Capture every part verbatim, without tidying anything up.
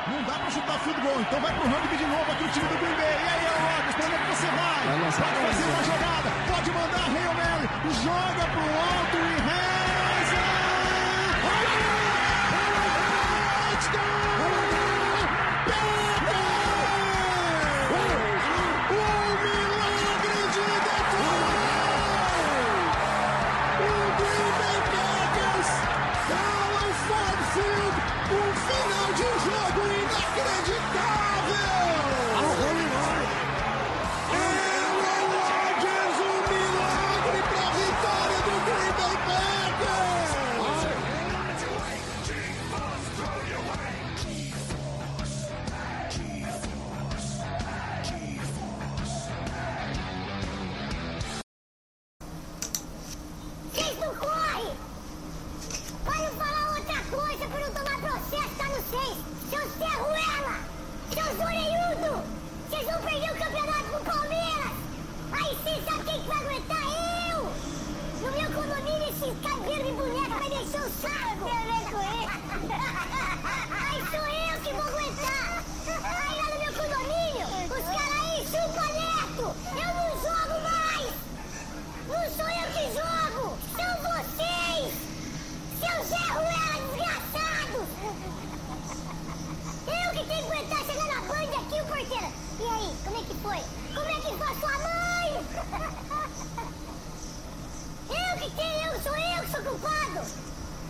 Não dá pra chutar field goal, então vai pro rugby de novo aqui o time do Green Bay. E aí, Rodgers, pra onde é que você vai? Vai fazer uma jogada, pode mandar Hail Mary, joga pro alto e reza! Touchdown! O milagre de Detroit! O Green Bay Packers dá ao Ford Field um final de jogo inacreditável! Aaron Rodgers, um milagre para a vitória do Green Bay Packers! Vocês não correm! Pode falar outra coisa pra não tomar processo, tá no seis! Seus ferruela! Seus orelhudo! Vocês vão perder o campeonato pro Palmeiras! Aí vocês sabem quem que vai aguentar? Eu! No meu condomínio, esse cabelo de boneca vai descer o saco! Tem a ver com ele? Aí sou eu que vou aguentar! Aí lá no meu condomínio, os caras aí chupam neto! Eu não jogo mais! Não sou eu que jogo! São vocês! Seus Zé Ruela desgraçados! Eu que tenho que aguentar chegar na Band aqui, o porteiro! E aí, como é que foi? Como é que foi a sua mãe? Eu que tenho, eu sou eu que sou culpado!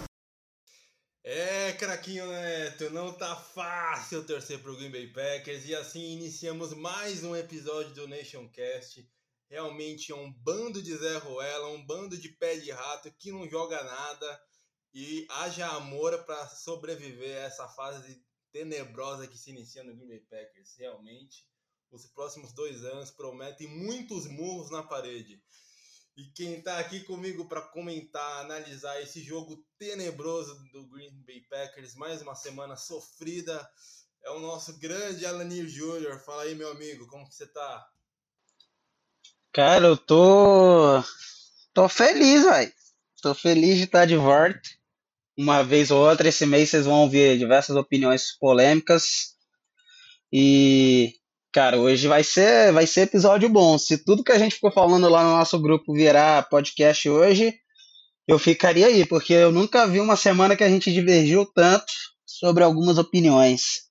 É, craquinho Neto, não tá fácil torcer pro Green Bay Packers e assim iniciamos mais um episódio do Nationcast. Realmente é um bando de Zé Ruela, um bando de pé de rato que não joga nada e haja amor para sobreviver a essa fase tenebrosa que se inicia no Green Bay Packers. Realmente, os próximos dois anos prometem muitos murros na parede. E quem tá aqui comigo para comentar, analisar esse jogo tenebroso do Green Bay Packers, mais uma semana sofrida, é o nosso grande Alanir Júnior. Fala aí, meu amigo, como que você tá? Cara, eu tô. tô feliz, velho. Tô feliz de estar de volta. Uma vez ou outra, esse mês vocês vão ouvir diversas opiniões polêmicas. E, cara, hoje vai ser, vai ser episódio bom. Se tudo que a gente ficou falando lá no nosso grupo virar podcast hoje, eu ficaria aí, porque eu nunca vi uma semana que a gente divergiu tanto sobre algumas opiniões.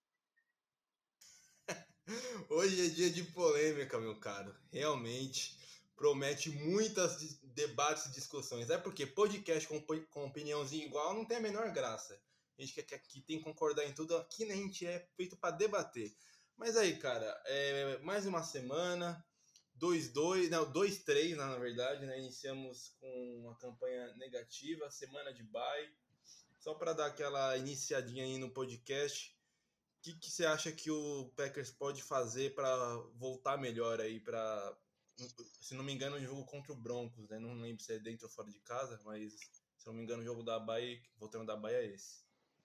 Hoje é dia de polêmica, meu caro. Realmente promete muitas dis- debates e discussões. É porque podcast com, opi- com opiniãozinha igual não tem a menor graça. A gente quer que aqui tem que concordar em tudo. Aqui né, a gente é feito para debater. Mas aí, cara, é mais uma semana. dois dois, não, dois três na verdade, né? Iniciamos com uma campanha negativa, semana de bye. Só para dar aquela iniciadinha aí no podcast. O que, que você acha que o Packers pode fazer para voltar melhor aí para, se não me engano, um jogo contra o Broncos, né? Não lembro se é dentro ou fora de casa, mas se não me engano o jogo da Bahia, voltando da Bahia é esse.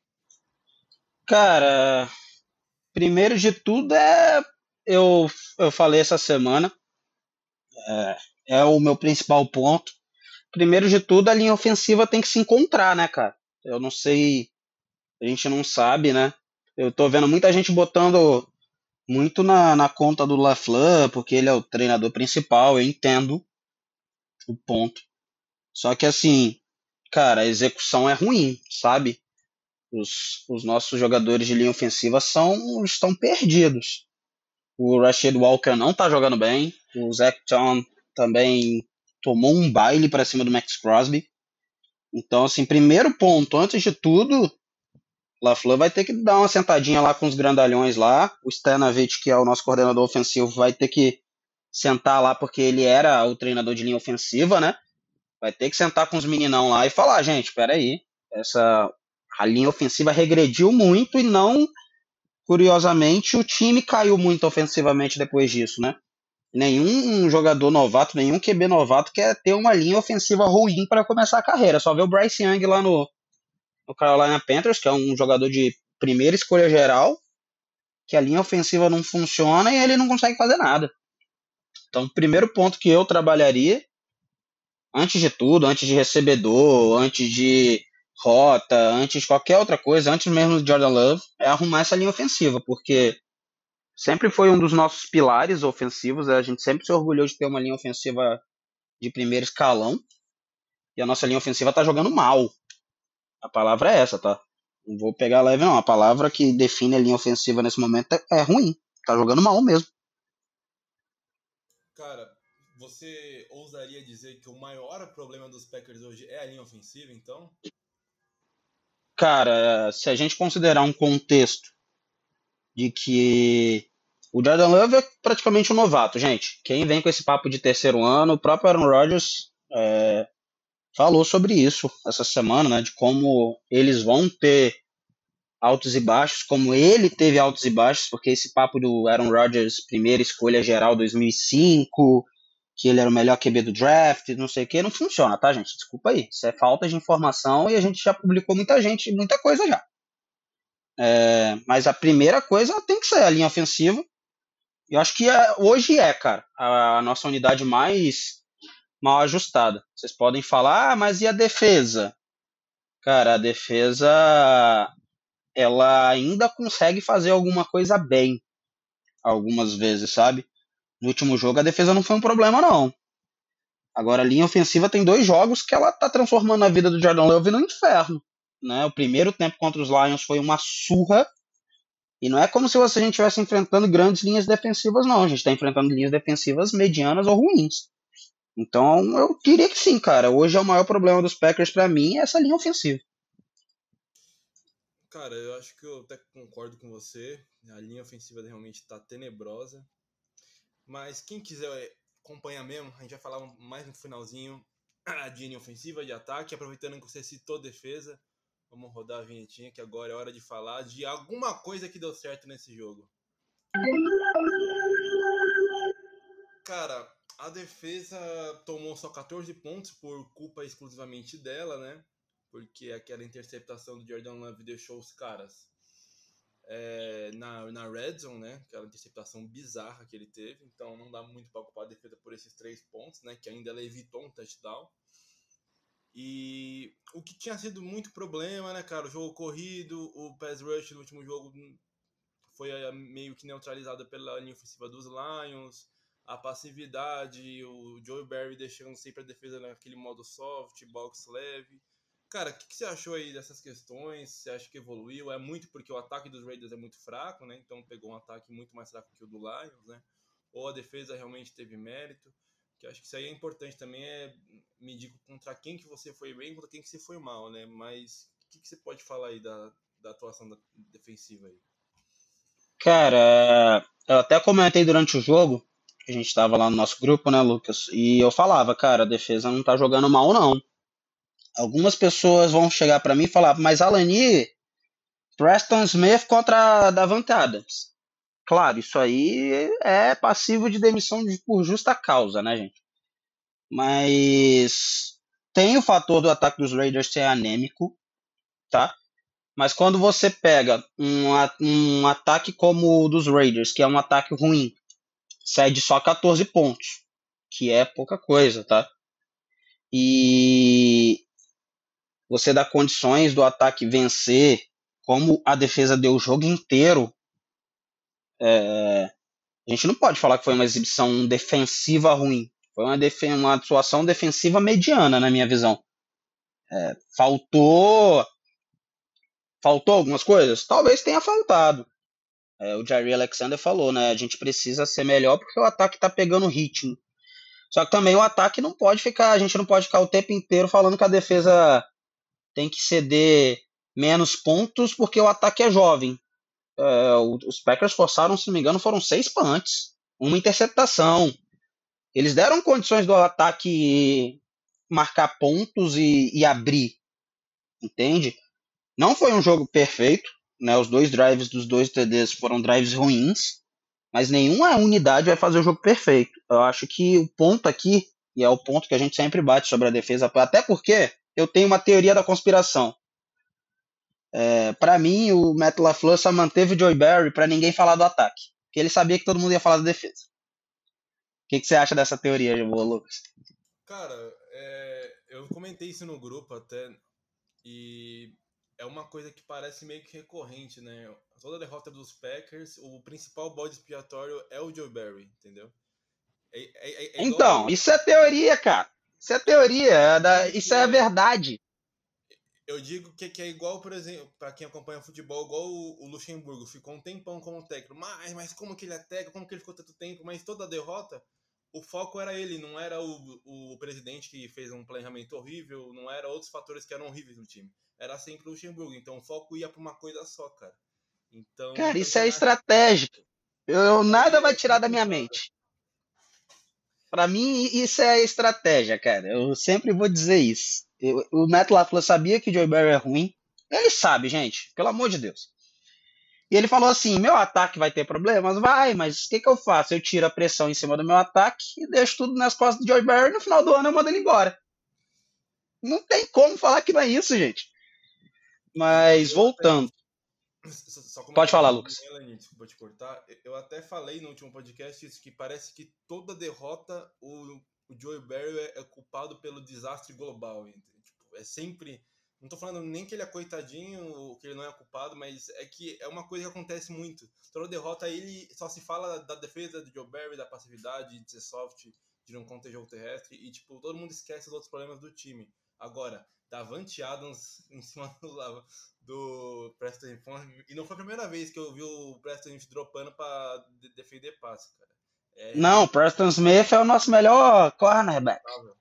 Cara, primeiro de tudo é. Eu, eu falei essa semana, é o meu principal ponto. Primeiro de tudo, a linha ofensiva tem que se encontrar, né, cara? Eu não sei, a gente não sabe, né? Eu tô vendo muita gente botando muito na, na conta do LaFleur, porque ele é o treinador principal, eu entendo o ponto. Só que assim, cara, a execução é ruim, sabe? Os, os nossos jogadores de linha ofensiva são, estão perdidos. O Rashid Walker não tá jogando bem, o Zach Tom também tomou um baile para cima do Max Crosby. Então, assim, primeiro ponto, antes de tudo, LaFleur vai ter que dar uma sentadinha lá com os grandalhões lá. O Stanavich, que é o nosso coordenador ofensivo, vai ter que sentar lá porque ele era o treinador de linha ofensiva, né? Vai ter que sentar com os meninão lá e falar, gente, peraí, essa, a linha ofensiva regrediu muito e não, curiosamente, o time caiu muito ofensivamente depois disso, né? Nenhum jogador novato, nenhum Q B novato quer ter uma linha ofensiva ruim para começar a carreira. Só vê o Bryce Young lá no, no Carolina Panthers, que é um jogador de primeira escolha geral, que a linha ofensiva não funciona e ele não consegue fazer nada. Então, o primeiro ponto que eu trabalharia, antes de tudo, antes de recebedor, antes de rota, antes de qualquer outra coisa, antes mesmo do Jordan Love, é arrumar essa linha ofensiva, porque sempre foi um dos nossos pilares ofensivos, a gente sempre se orgulhou de ter uma linha ofensiva de primeiro escalão, e a nossa linha ofensiva tá jogando mal. A palavra é essa, tá? Não vou pegar leve não, a palavra que define a linha ofensiva nesse momento é, é ruim, tá jogando mal mesmo. Cara, você ousaria dizer que o maior problema dos Packers hoje é a linha ofensiva, então? Cara, se a gente considerar um contexto de que o Jordan Love é praticamente um novato, gente. Quem vem com esse papo de terceiro ano, o próprio Aaron Rodgers é, falou sobre isso essa semana, né? De como eles vão ter altos e baixos, como ele teve altos e baixos, porque esse papo do Aaron Rodgers, primeira escolha geral dois mil e cinco, que ele era o melhor Q B do draft, não sei o que, não funciona, tá, gente? Desculpa aí. Isso é falta de informação e a gente já publicou muita gente, muita coisa já. É, mas a primeira coisa tem que ser a linha ofensiva. Eu acho que é, hoje é, cara, a nossa unidade mais mal ajustada. Vocês podem falar, ah, mas e a defesa? Cara, a defesa ela ainda consegue fazer alguma coisa bem, algumas vezes, sabe? No último jogo a defesa não foi um problema, não. Agora a linha ofensiva tem dois jogos que ela tá transformando a vida do Jordan Love no inferno. Né? O primeiro tempo contra os Lions foi uma surra. E não é como se a gente estivesse enfrentando grandes linhas defensivas, não. A gente está enfrentando linhas defensivas medianas ou ruins. Então, eu diria que sim, cara. Hoje é o maior problema dos Packers para mim é essa linha ofensiva. Cara, eu acho que eu até concordo com você. A linha ofensiva realmente está tenebrosa. Mas quem quiser acompanhar mesmo, a gente vai falar mais no finalzinho de linha ofensiva, de ataque. Aproveitando que você citou defesa, vamos rodar a vinhetinha que agora é hora de falar de alguma coisa que deu certo nesse jogo. Cara, a defesa tomou só catorze pontos por culpa exclusivamente dela, né? Porque aquela interceptação do Jordan Love deixou os caras é, na, na red zone, né? Aquela interceptação bizarra que ele teve. Então não dá muito para culpar a defesa por esses três pontos, né? Que ainda ela evitou um touchdown. E o que tinha sido muito problema, né, cara? O jogo corrido, o pass rush no último jogo foi meio que neutralizado pela linha ofensiva dos Lions. A passividade, o Joe Barry deixando sempre a defesa naquele modo soft, box leve. Cara, o que, que você achou aí dessas questões? Você acha que evoluiu? É muito porque o ataque dos Raiders é muito fraco, né? Então pegou um ataque muito mais fraco que o do Lions, né? Ou a defesa realmente teve mérito? Que acho que isso aí é importante também, é medir contra quem que você foi bem e contra quem que você foi mal, né? Mas o que, que você pode falar aí da, da atuação da defensiva aí? Cara, eu até comentei durante o jogo, a gente tava lá no nosso grupo, né, Lucas? E eu falava, cara, a defesa não tá jogando mal, não. Algumas pessoas vão chegar para mim e falar, mas Alani, Preston Smith contra Davante Adams. Claro, isso aí é passivo de demissão de, por justa causa, né, gente? Mas tem o fator do ataque dos Raiders ser anêmico, tá? Mas quando você pega um, um ataque como o dos Raiders, que é um ataque ruim, cede só catorze pontos, que é pouca coisa, tá? E você dá condições do ataque vencer, como a defesa deu o jogo inteiro, é, a gente não pode falar que foi uma exibição defensiva ruim. Foi uma, def uma atuação defensiva mediana, na minha visão. É, faltou faltou algumas coisas? Talvez tenha faltado. É, o Jair Alexander falou, né? A gente precisa ser melhor porque o ataque está pegando ritmo. Só que também o ataque não pode ficar, a gente não pode ficar o tempo inteiro falando que a defesa tem que ceder menos pontos porque o ataque é jovem. É, os Packers forçaram, se não me engano, foram seis punts, uma interceptação. Eles deram condições do ataque marcar pontos e, e abrir, entende? Não foi um jogo perfeito, né? Os dois drives dos dois T Ds foram drives ruins, mas nenhuma unidade vai fazer o jogo perfeito. Eu acho que o ponto aqui, e é o ponto que a gente sempre bate sobre a defesa, até porque eu tenho uma teoria da conspiração. É, para mim, o Matt LaFleur só manteve o Joey Barry para ninguém falar do ataque, porque ele sabia que todo mundo ia falar da defesa. O que, que você acha dessa teoria, Lucas? Cara, é, eu comentei isso no grupo até. E é uma coisa que parece meio que recorrente, né? Toda derrota dos Packers, o principal bode expiatório é o Joe Barry, entendeu? É, é, é igual. Então, isso é teoria, cara. Isso é teoria. É da- Isso é verdade. Eu digo que, que é igual, por exemplo, para quem acompanha futebol, igual o, o Luxemburgo, ficou um tempão como técnico. Mas, mas como que ele é técnico? Como que ele ficou tanto tempo? Mas toda a derrota, o foco era ele, não era o, o presidente que fez um planejamento horrível, não era outros fatores que eram horríveis no time. Era sempre o Luxemburgo. Então o foco ia para uma coisa só, cara. Então eu Cara, isso também é acho estratégico. Eu, que nada aí vai é tirar da minha complicado. mente. Pra mim, isso é estratégia, cara. Eu sempre vou dizer isso. Eu- o Matt LaFleur sabia que o Joe Barry é ruim. Ele sabe, gente. Pelo amor de Deus. E ele falou assim: meu ataque vai ter problemas? Vai, mas o que, que eu faço? Eu tiro a pressão em cima do meu ataque e deixo tudo nas costas do Joe Barry. No final do ano eu mando ele embora. Não tem como falar que não é isso, gente. E, e Mas eu até, voltando. só só Pode comentando falar, rapidinho, Lucas. Elaine, desculpa te cortar, eu até falei no último podcast isso, que parece que toda derrota o, o Joe Barry é, é culpado pelo desastre global. Entende? Tipo, é sempre. Não tô falando nem que ele é coitadinho, ou que ele não é culpado, mas é que é uma coisa que acontece muito. Toda derrota ele só se fala da defesa do Joe Barry, da passividade, de ser soft, de não conter jogo terrestre, e tipo, todo mundo esquece os outros problemas do time. Agora, Davante Adams em cima do, do Preston Smith. E não foi a primeira vez que eu vi o Preston Smith dropando pra de- defender passe, cara. É Não, realmente Preston Smith é o nosso melhor cornerback. notável.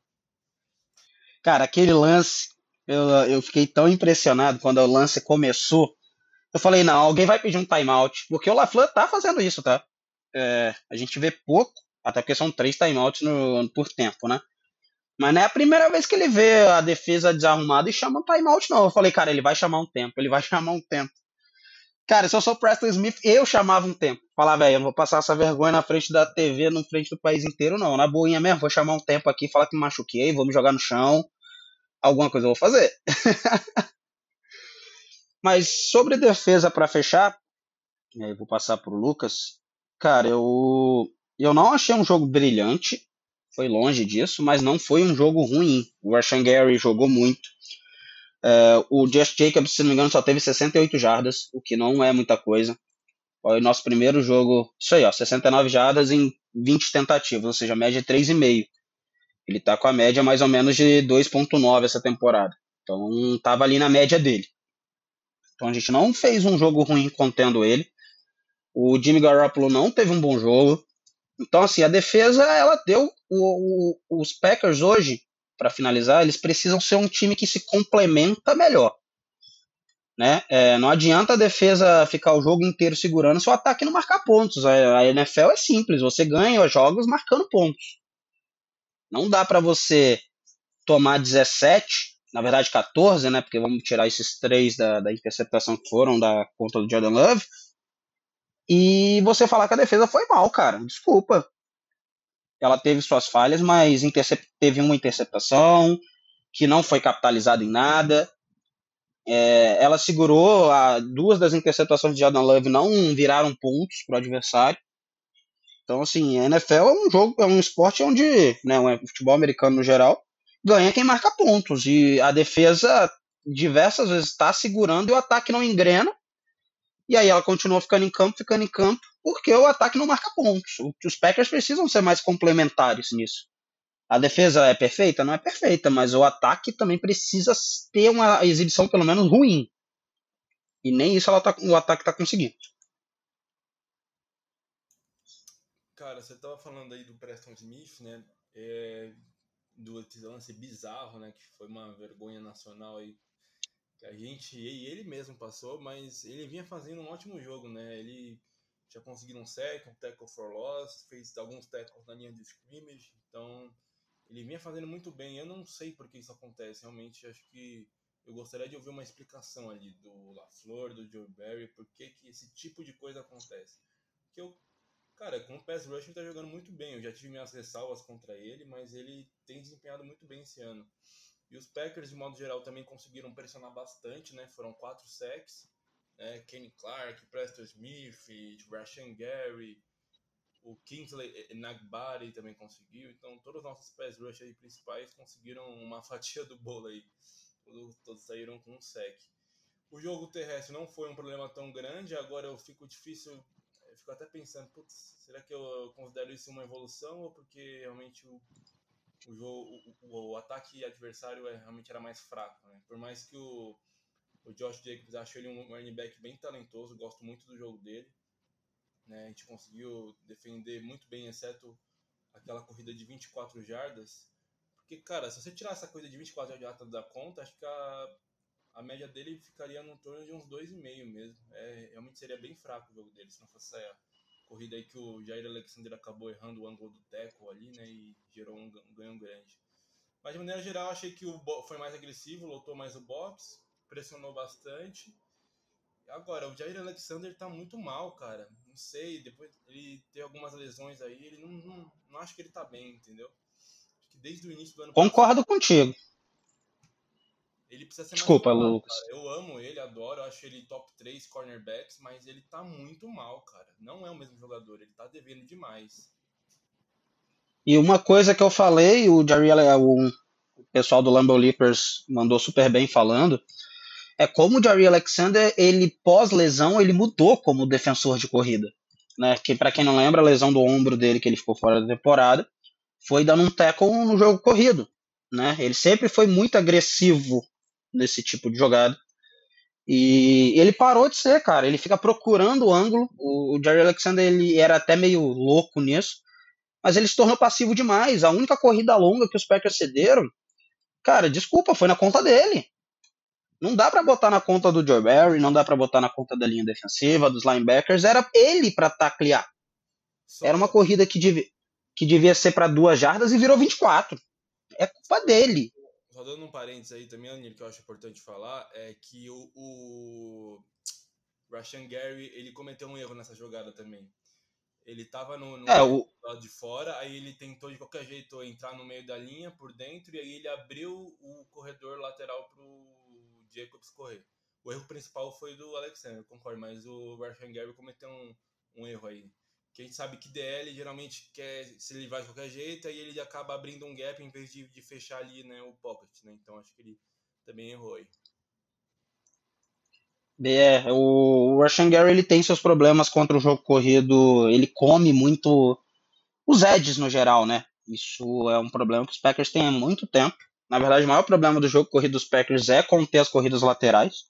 Cara, aquele lance, eu, eu fiquei tão impressionado quando o lance começou. Eu falei, não, alguém vai pedir um timeout. Porque o LaFleur tá fazendo isso, tá? É, a gente vê pouco, até porque são três timeouts no, por tempo, né? Mas não é a primeira vez que ele vê a defesa desarrumada e chama um timeout, não. Eu falei, cara, ele vai chamar um tempo, ele vai chamar um tempo. Cara, se eu sou o Preston Smith, eu chamava um tempo. Falava, velho, eu não vou passar essa vergonha na frente da T V, na frente do país inteiro, não. Na boinha mesmo, vou chamar um tempo aqui, falar que me machuquei, vou me jogar no chão. Alguma coisa eu vou fazer. Mas sobre defesa para fechar, e aí vou passar pro Lucas. Cara, eu eu não achei um jogo brilhante, foi longe disso, mas não foi um jogo ruim. O Rashan Gary jogou muito. É, o Josh Jacobs, se não me engano, só teve sessenta e oito jardas, o que não é muita coisa. Foi o nosso primeiro jogo, isso aí, ó, sessenta e nove jardas em vinte tentativas, ou seja, média de três vírgula cinco. Ele tá com a média mais ou menos de dois vírgula nove essa temporada. Então, tava ali na média dele. Então, a gente não fez um jogo ruim contendo ele. O Jimmy Garoppolo não teve um bom jogo. Então, assim, a defesa, ela deu. O, o, os Packers hoje, para finalizar, eles precisam ser um time que se complementa melhor. Né? É, não adianta a defesa ficar o jogo inteiro segurando se o ataque não marcar pontos. A, a N F L é simples, você ganha os jogos marcando pontos. Não dá para você tomar dezessete, na verdade quatorze, né? Porque vamos tirar esses três da, da interceptação que foram da conta do Jordan Love. E você falar que a defesa foi mal, cara. Desculpa. Ela teve suas falhas, mas intercep- teve uma interceptação que não foi capitalizada em nada. É, ela segurou a, duas das interceptações de Jordan Love não viraram pontos para o adversário. Então, assim, a N F L é um jogo, é um esporte onde, né, o futebol americano no geral, ganha quem marca pontos. E a defesa diversas vezes está segurando e o ataque não engrena. E aí ela continua ficando em campo, ficando em campo, porque o ataque não marca pontos. Os Packers precisam ser mais complementares nisso. A defesa é perfeita? Não é perfeita, mas o ataque também precisa ter uma exibição pelo menos ruim. E nem isso ela tá, o ataque está conseguindo. Cara, você tava falando aí do Preston Smith, né? É, do lance bizarro, né? Que foi uma vergonha nacional aí. Que a gente e ele mesmo passou, mas ele vinha fazendo um ótimo jogo, né? Ele tinha conseguido um sec, um tackle for loss, fez alguns tackles na linha de scrimmage, então ele vinha fazendo muito bem. Eu não sei por que isso acontece, realmente acho que eu gostaria de ouvir uma explicação ali do LaFleur, do Joe Barry, por que que esse tipo de coisa acontece. Porque eu, cara, com o pass rush ele tá jogando muito bem, eu já tive minhas ressalvas contra ele, mas ele tem desempenhado muito bem esse ano. E os Packers, de modo geral, também conseguiram pressionar bastante, né? Foram quatro sacks. Né? Kenny Clark, Preston Smith, Rashan Gary, o Kingsley Nagbari também conseguiu. Então, todos os nossos pass rush aí principais conseguiram uma fatia do bolo aí. todos saíram com um sec. O jogo terrestre não foi um problema tão grande, agora eu fico difícil, eu fico até pensando, putz, será que eu considero isso uma evolução ou porque realmente o, o, jogo, o, o ataque adversário é, realmente era mais fraco, né? Por mais que o, o Josh Jacobs, acho ele um running back bem talentoso, gosto muito do jogo dele, né? A gente conseguiu defender muito bem, exceto aquela corrida de vinte e quatro jardas, porque, cara, se você tirar essa corrida de vinte e quatro jardas da conta, acho que a a média dele ficaria no torno de uns dois vírgula cinco mesmo. É, realmente seria bem fraco o jogo dele, se não fosse a corrida aí que o Jair Alexander acabou errando o ângulo do tackle ali, né, e gerou um ganho grande. Mas de maneira geral, achei que o foi mais agressivo, lotou mais o box, pressionou bastante. Agora, o Jair Alexander tá muito mal, cara. Não sei, depois ele tem algumas lesões aí, ele não, não, não acho que ele tá bem, entendeu? Acho que desde o início do ano Concordo passado, contigo. Ele precisa ser Desculpa, mais Lucas. Cara. Eu amo ele, adoro, acho ele top três cornerbacks, mas ele tá muito mal, cara. Não é o mesmo jogador, ele tá devendo demais. E uma coisa que eu falei, o Jerry, o pessoal do Lambeau Leapers mandou super bem falando, é como o Jerry Alexander, ele pós-lesão, ele mudou como defensor de corrida. Né? Que para quem não lembra, a lesão do ombro dele, que ele ficou fora da temporada, foi dando um tackle no jogo corrido. Né? Ele sempre foi muito agressivo nesse tipo de jogada. E ele parou de ser, cara. Ele fica procurando o ângulo. O Jerry Alexander ele era até meio louco nisso, mas ele se tornou passivo demais. A única corrida longa que os Packers cederam, cara, desculpa, foi na conta dele. Não dá para botar na conta do Joe Barry, não dá para botar na conta da linha defensiva, dos linebackers. Era ele para taclear. Só era uma corrida que devia, que devia ser para duas jardas e virou vinte e quatro. É culpa dele. Só dando um parênteses aí também, Anil, que eu acho importante falar, é que o, o Rashan Gary, ele cometeu um erro nessa jogada também. Ele tava no, no é, o... lado de fora, aí ele tentou de qualquer jeito entrar no meio da linha, por dentro, e aí ele abriu o corredor lateral pro Jacobs correr. O erro principal foi do Alexander, concordo, mas o Rashan Gary cometeu um, um erro aí. Que a gente sabe que D L geralmente quer se livrar de qualquer jeito, aí ele acaba abrindo um gap em vez de, de fechar ali, né, o pocket, né? Então acho que ele também errou aí. É, o Rashan Gary ele tem seus problemas contra o jogo corrido, ele come muito os edges no geral, né? Isso é um problema que os Packers têm há muito tempo. Na verdade, o maior problema do jogo corrido dos Packers é conter as corridas laterais.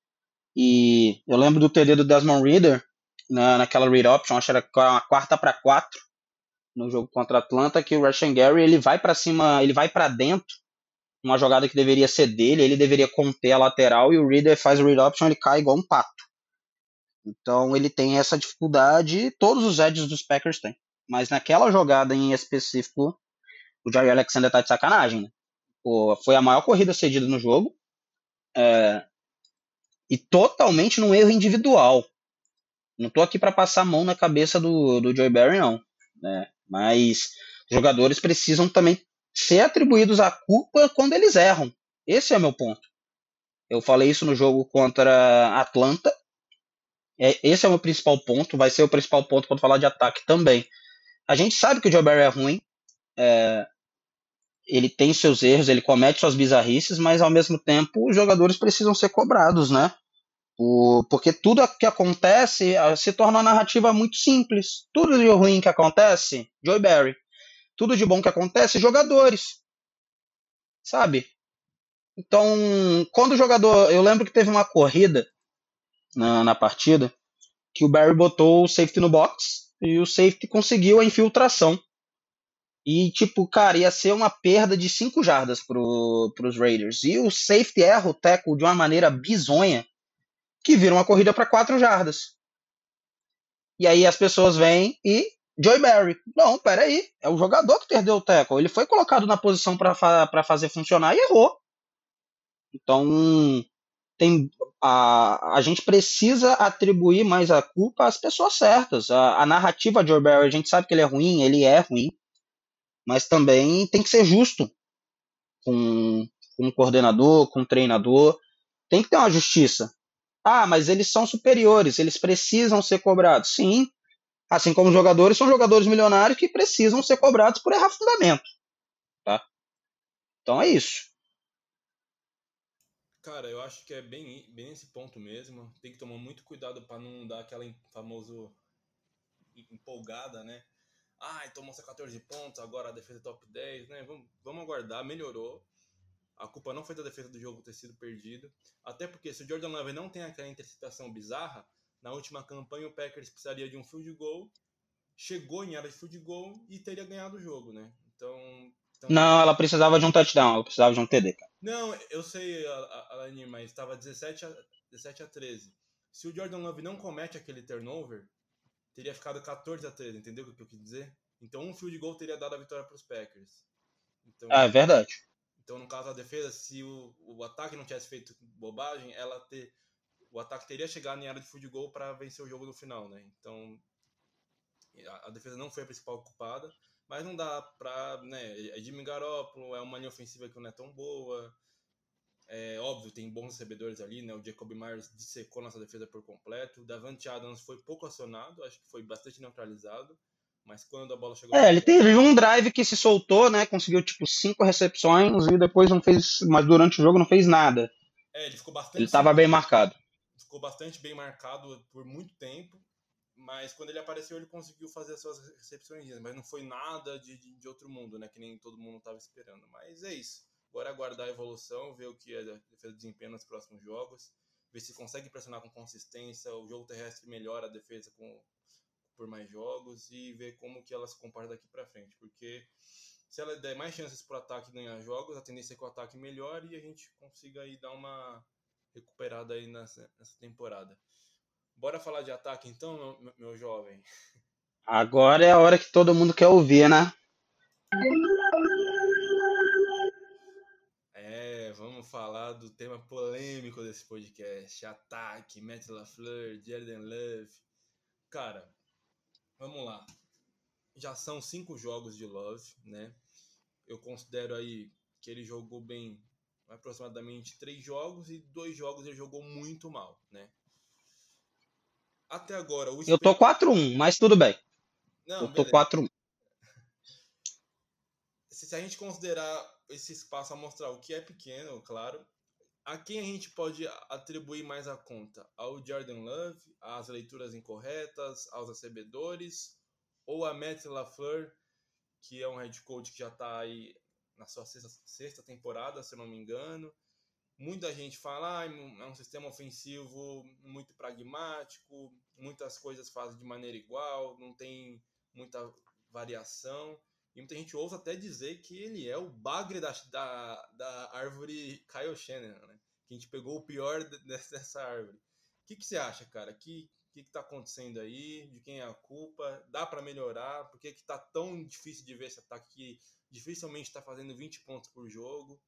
E eu lembro do T D do Desmond Ridder, na, naquela read option, acho que era uma quarta para quatro, no jogo contra a Atlanta, que o Rashan Gary ele vai para cima, ele vai para dentro, uma jogada que deveria ser dele, ele deveria conter a lateral, e o Ridder faz o read option, ele cai igual um pato. Então ele tem essa dificuldade, todos os edges dos Packers têm. Mas naquela jogada em específico, o Jair Alexander tá de sacanagem, né? Pô, foi a maior corrida cedida no jogo, é, e totalmente num erro individual. Não tô aqui para passar a mão na cabeça do, do Joe Barry, não. Né? Mas jogadores precisam também ser atribuídos a culpa quando eles erram. Esse é o meu ponto. Eu falei isso no jogo contra Atlanta. É, esse é o meu principal ponto. Vai ser o principal ponto quando falar de ataque também. A gente sabe que o Joe Barry é ruim. É, ele tem seus erros, ele comete suas bizarrices, mas ao mesmo tempo os jogadores precisam ser cobrados, né? O, porque tudo que acontece se torna uma narrativa muito simples. Tudo de ruim que acontece, Joe Barry. Tudo de bom que acontece, jogadores. Sabe? Então, quando o jogador... Eu lembro que teve uma corrida na, na partida que o Barry botou o safety no box e o safety conseguiu a infiltração. E, tipo, cara, ia ser uma perda de cinco jardas pro, pros Raiders. E o safety erra o tackle de uma maneira bizonha que vira uma corrida para quatro jardas. E aí as pessoas vêm e Joe Barry. Não, peraí. É o jogador que perdeu o tackle. Ele foi colocado na posição para fa- fazer funcionar e errou. Então, tem, a, a gente precisa atribuir mais a culpa às pessoas certas. A, a narrativa de Joe Barry, a gente sabe que ele é ruim, ele é ruim. Mas também tem que ser justo com, com o coordenador, com o treinador. Tem que ter uma justiça. Ah, mas eles são superiores, eles precisam ser cobrados. Sim, assim como os jogadores são jogadores milionários que precisam ser cobrados por errar fundamento. Tá? Então é isso. Cara, eu acho que é bem, bem esse ponto mesmo. Tem que tomar muito cuidado para não dar aquela famosa empolgada, né? Ai, tomou só catorze pontos, agora a defesa top dez, né? Vamos, vamos aguardar, melhorou. A culpa não foi da defesa do jogo ter sido perdido. Até porque se o Jordan Love não tem aquela interceptação bizarra, na última campanha o Packers precisaria de um field goal, chegou em área de field goal e teria ganhado o jogo, né? Então... também... Não, ela precisava de um touchdown, ela precisava de um T D, cara. Não, eu sei, Alanir, mas estava dezessete a treze. Se o Jordan Love não comete aquele turnover, teria ficado catorze a treze, entendeu o que eu quis dizer? Então um field goal teria dado a vitória para os Packers. Então, ah, é verdade. Então, no caso da defesa, se o, o ataque não tivesse feito bobagem, ela ter, o ataque teria chegado em área de field goal para vencer o jogo no final, né? Então, a, a defesa não foi a principal culpada, mas não dá pra, né? É Jimmy Garoppolo, é uma linha ofensiva que não é tão boa. É óbvio, tem bons recebedores ali, né? O Jacoby Myers dissecou nossa defesa por completo. O Davante Adams foi pouco acionado, acho que foi bastante neutralizado. Mas quando a bola chegou... É, ele teve um drive que se soltou, né? Conseguiu, tipo, cinco recepções e depois não fez... Mas durante o jogo não fez nada. É, ele ficou bastante... Ele tava bem marcado. Ficou bastante bem marcado por muito tempo. Mas quando ele apareceu, ele conseguiu fazer as suas recepções. Mas não foi nada de, de, de outro mundo, né? Que nem todo mundo tava esperando. Mas é isso. Agora aguardar a evolução, ver o que a defesa desempenha nos próximos jogos. Ver se consegue pressionar com consistência. O jogo terrestre melhora a defesa com... por mais jogos e ver como que ela se comporta daqui para frente, porque se ela der mais chances para o ataque ganhar jogos, a tendência é que o ataque melhore e a gente consiga aí dar uma recuperada aí nessa, nessa temporada. Bora falar de ataque então, meu, meu jovem? Agora é a hora que todo mundo quer ouvir, né? É, vamos falar do tema polêmico desse podcast, ataque, Matt LaFleur, Jordan Love. Cara, vamos lá. Já são cinco jogos de Love, né? Eu considero aí que ele jogou bem aproximadamente três jogos e dois jogos ele jogou muito mal, né? Até agora... o Eu tô quatro a um, mas tudo bem. Não, eu tô beleza. quatro a um. Se a gente considerar esse espaço a mostrar o que é pequeno, claro, a quem a gente pode atribuir mais a conta? Ao Jordan Love, às leituras incorretas, aos recebedores, ou a Matt LaFleur, que é um head coach que já está aí na sua sexta, sexta temporada, se eu não me engano. Muita gente fala, ah, é um sistema ofensivo muito pragmático, muitas coisas fazem de maneira igual, não tem muita variação. E muita gente ousa até dizer que ele é o bagre da, da, da árvore Kyle Shanahan, né? Que a gente pegou o pior dessa árvore. O que, que você acha, cara? O que, que que tá acontecendo aí? De quem é a culpa? Dá para melhorar? Por que que tá tão difícil de ver esse ataque que dificilmente tá fazendo vinte pontos por jogo?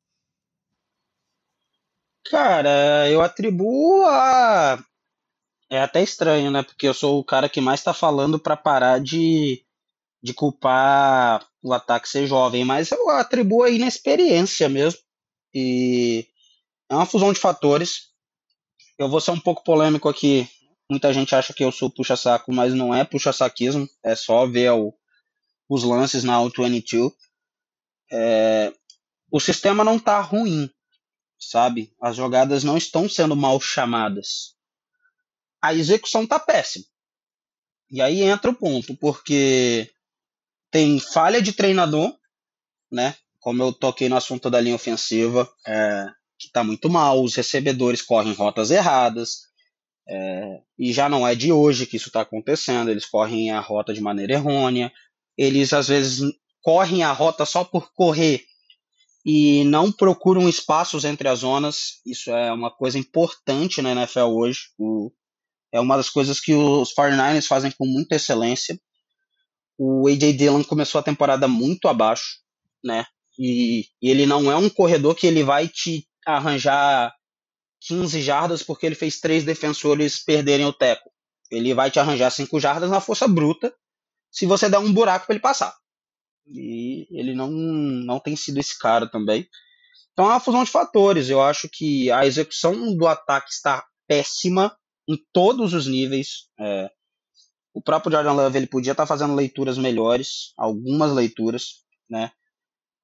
Cara, eu atribuo a... É até estranho, né? Porque eu sou o cara que mais tá falando pra parar de, de culpar o ataque ser jovem, mas eu atribuo aí na experiência mesmo. E é uma fusão de fatores. Eu vou ser um pouco polêmico aqui. Muita gente acha que eu sou puxa-saco, mas não é puxa-saquismo. É só ver o, os lances na All vinte e dois. É, o sistema não tá ruim, sabe? As jogadas não estão sendo mal chamadas. A execução tá péssima. E aí entra o ponto, porque tem falha de treinador, né? Como eu toquei no assunto da linha ofensiva, é, que tá muito mal, os recebedores correm rotas erradas, é, e já não é de hoje que isso está acontecendo, eles correm a rota de maneira errônea, eles às vezes correm a rota só por correr e não procuram espaços entre as zonas. Isso é uma coisa importante na N F L hoje. O, é uma das coisas que os quarenta e nine ers fazem com muita excelência. O A J Dillon começou a temporada muito abaixo, né? E, e ele não é um corredor que ele vai te arranjar quinze jardas porque ele fez três defensores perderem o teco. Ele vai te arranjar cinco jardas na força bruta se você der um buraco para ele passar. E ele não, não tem sido esse cara também. Então é uma fusão de fatores. Eu acho que a execução do ataque está péssima em todos os níveis. É, o próprio Jordan Love ele podia estar fazendo leituras melhores, algumas leituras, né?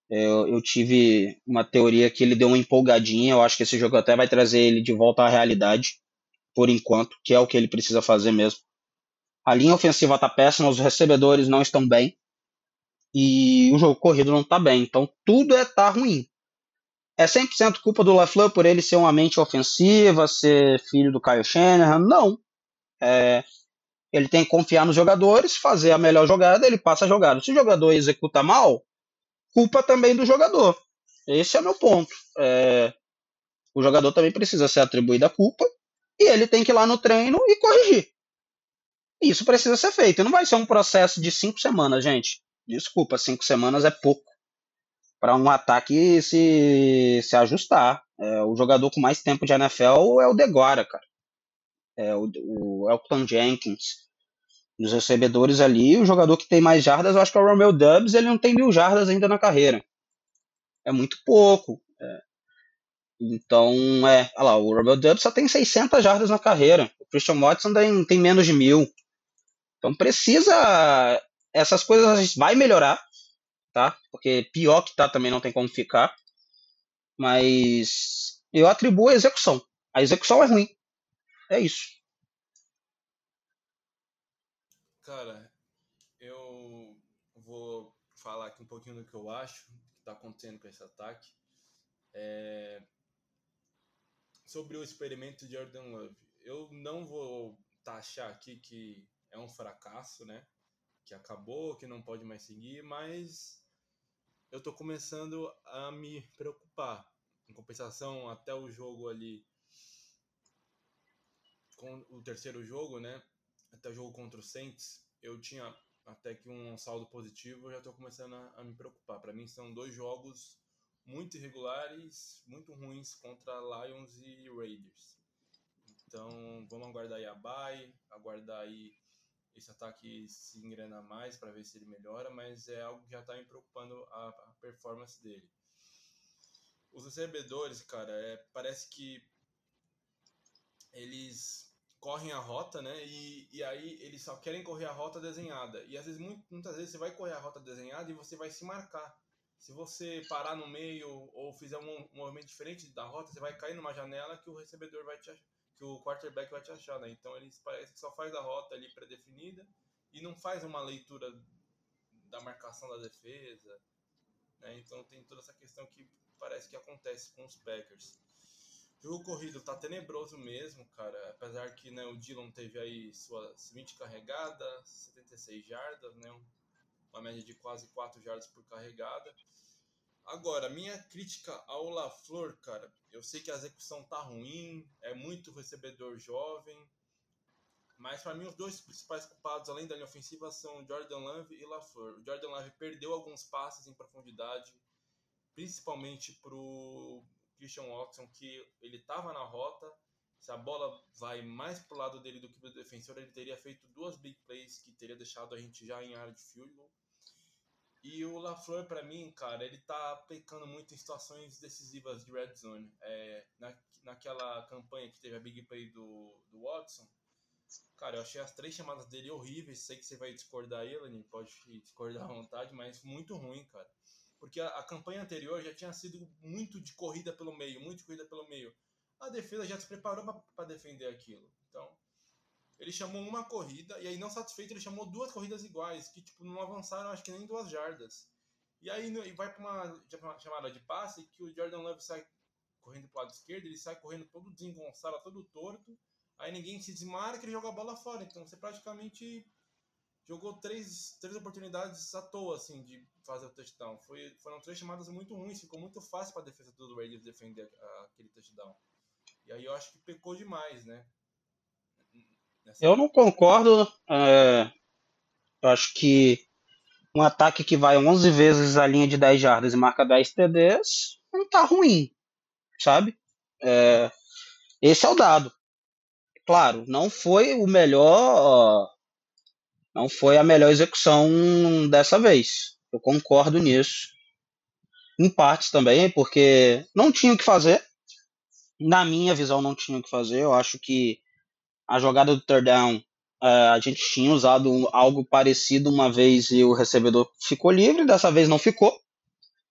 Eu, eu tive uma teoria que ele deu uma empolgadinha. Eu acho que esse jogo até vai trazer ele de volta à realidade, por enquanto, que é o que ele precisa fazer mesmo. A linha ofensiva tá péssima, os recebedores não estão bem e o jogo corrido não tá bem. Então tudo é tá ruim. É cem por cento culpa do LaFleur por ele ser uma mente ofensiva, ser filho do Kyle Shanahan? Não. É, ele tem que confiar nos jogadores, fazer a melhor jogada, ele passa a jogada. Se o jogador executa mal, culpa também do jogador. Esse é o meu ponto. É, o jogador também precisa ser atribuído a culpa e ele tem que ir lá no treino e corrigir. Isso precisa ser feito. Não vai ser um processo de cinco semanas, gente. Desculpa, cinco semanas é pouco para um ataque se, se ajustar. É, o jogador com mais tempo de N F L é o Deguara, cara. É o, o Elton Jenkins. Os recebedores ali, o jogador que tem mais jardas, eu acho que é o Romeo Doubs, ele não tem mil jardas ainda na carreira. É muito pouco. É. Então, é, olha lá, o Romeo Doubs só tem seiscentas jardas na carreira. O Christian Watson tem, tem menos de mil. Então precisa. Essas coisas vai melhorar, tá? Porque pior que tá também não tem como ficar. Mas eu atribuo a execução. A execução é ruim. É isso. Cara, eu vou falar aqui um pouquinho do que eu acho que tá acontecendo com esse ataque. É... Sobre o experimento de Jordan Love. Eu não vou taxar aqui que é um fracasso, né? Que acabou, que não pode mais seguir, mas eu tô começando a me preocupar. Em compensação, até o jogo ali, com o terceiro jogo, né? Até o jogo contra o Saints, eu tinha até que um saldo positivo, eu já tô começando a, a me preocupar. Para mim são dois jogos muito irregulares, muito ruins contra Lions e Raiders. Então, vamos aguardar aí a bye, aguardar aí esse ataque se engrena mais para ver se ele melhora, mas é algo que já está me preocupando a, a performance dele. Os recebedores, cara, é, parece que eles correm a rota, né? E, e aí eles só querem correr a rota desenhada. E às vezes, muito, muitas vezes, você vai correr a rota desenhada e você vai se marcar. Se você parar no meio ou fizer um, um movimento diferente da rota, você vai cair numa janela que o recebedor vai te achar, que o quarterback vai te achar, né? Então eles parece que só faz a rota ali pré-definida e não faz uma leitura da marcação da defesa, né? Então tem toda essa questão que parece que acontece com os Packers. O jogo corrido tá tenebroso mesmo, cara. Apesar que, né, o Dillon teve aí suas vinte carregadas, setenta e seis jardas, né? Uma média de quase quatro jardas por carregada. Agora, minha crítica ao LaFleur, cara, eu sei que a execução tá ruim, é muito recebedor jovem, mas para mim os dois principais culpados, além da linha ofensiva, são Jordan Love e LaFleur. O Jordan Love perdeu alguns passes em profundidade, principalmente pro Christian Watson, que ele tava na rota. Se a bola vai mais pro lado dele do que pro defensor, ele teria feito duas big plays que teria deixado a gente já em área de field goal. E o LaFleur, pra mim, cara, ele tá pecando muito em situações decisivas de red zone. É, na, naquela campanha que teve a big play do, do Watson, cara, eu achei as três chamadas dele horríveis. Sei que você vai discordar, Elane, pode discordar à vontade, mas muito ruim, cara. Porque a, a campanha anterior já tinha sido muito de corrida pelo meio, muito de corrida pelo meio. A defesa já se preparou para defender aquilo. Então, ele chamou uma corrida, e aí não satisfeito, ele chamou duas corridas iguais, que tipo, não avançaram acho que nem duas jardas. E aí e vai para uma, uma chamada de passe, que o Jordan Love sai correndo pro lado esquerdo, ele sai correndo todo desengonçado, todo torto, aí ninguém se desmarca e ele joga a bola fora. Então você praticamente jogou três, três oportunidades à toa, assim, de fazer o touchdown. Foi, foram três chamadas muito ruins, ficou muito fácil para a defesa do Raiders defender a, aquele touchdown. E aí eu acho que pecou demais, né? Nessa... Eu não concordo. É, eu acho que um ataque que vai onze vezes a linha de dez jardas e marca dez T Ds não tá ruim, sabe? É, esse é o dado. Claro, não foi o melhor, não foi a melhor execução dessa vez. Eu concordo nisso. Em partes também, porque não tinha o que fazer. Na minha visão, não tinha o que fazer. Eu acho que a jogada do third down, uh, a gente tinha usado um, algo parecido uma vez e o recebedor ficou livre, dessa vez não ficou.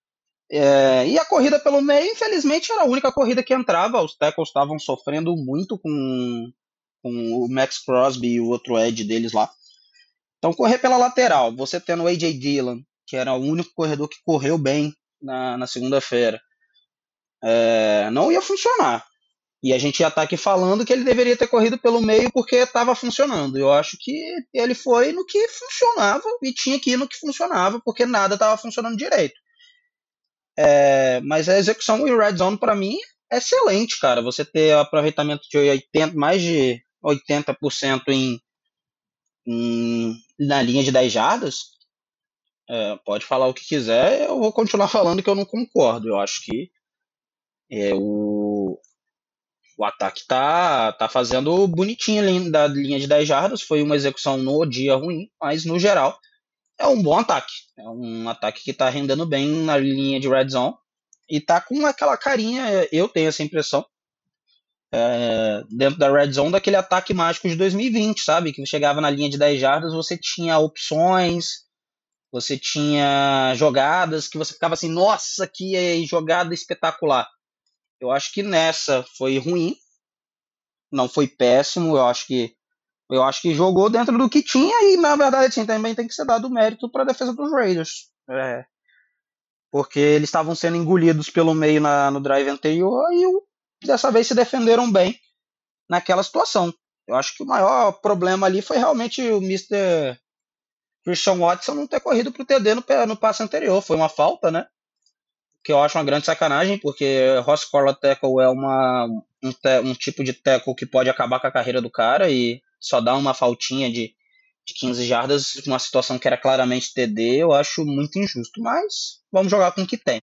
É, e a corrida pelo meio, infelizmente, era a única corrida que entrava. Os tackles estavam sofrendo muito com, com o Max Crosby e o outro Ed deles lá. Então, correr pela lateral, você tendo o A J Dillon, que era o único corredor que correu bem na, na segunda-feira, é, não ia funcionar. E a gente já está aqui falando que ele deveria ter corrido pelo meio porque estava funcionando. Eu acho que ele foi no que funcionava e tinha que ir no que funcionava porque nada estava funcionando direito. É, mas a execução em red zone para mim é excelente, cara. Você ter aproveitamento de oitenta, mais de oitenta por cento em, em, na linha de dez jardas, é, pode falar o que quiser, eu vou continuar falando que eu não concordo. Eu acho que é, o, o ataque tá, tá fazendo bonitinho da linha de dez jardas. Foi uma execução no dia ruim, mas no geral é um bom ataque. É um ataque que tá rendendo bem na linha de red zone. E tá com aquela carinha, eu tenho essa impressão, é, dentro da red zone, daquele ataque mágico de dois mil e vinte, sabe? Que chegava na linha de dez jardas, você tinha opções, você tinha jogadas que você ficava assim, nossa, que jogada espetacular. Eu acho que nessa foi ruim, não foi péssimo, eu acho que eu acho que jogou dentro do que tinha e, na verdade, assim, também tem que ser dado mérito para a defesa dos Raiders. É, porque eles estavam sendo engolidos pelo meio na, no drive anterior e o, dessa vez se defenderam bem naquela situação. Eu acho que o maior problema ali foi realmente o mister Christian Watson não ter corrido pro T D no, no passe anterior. Foi uma falta, né? Que eu acho uma grande sacanagem, porque Ross Collar Tackle é uma, um, te, um tipo de tackle que pode acabar com a carreira do cara e só dá uma faltinha de, de quinze jardas numa situação que era claramente T D, eu acho muito injusto. Mas vamos jogar com o que tem.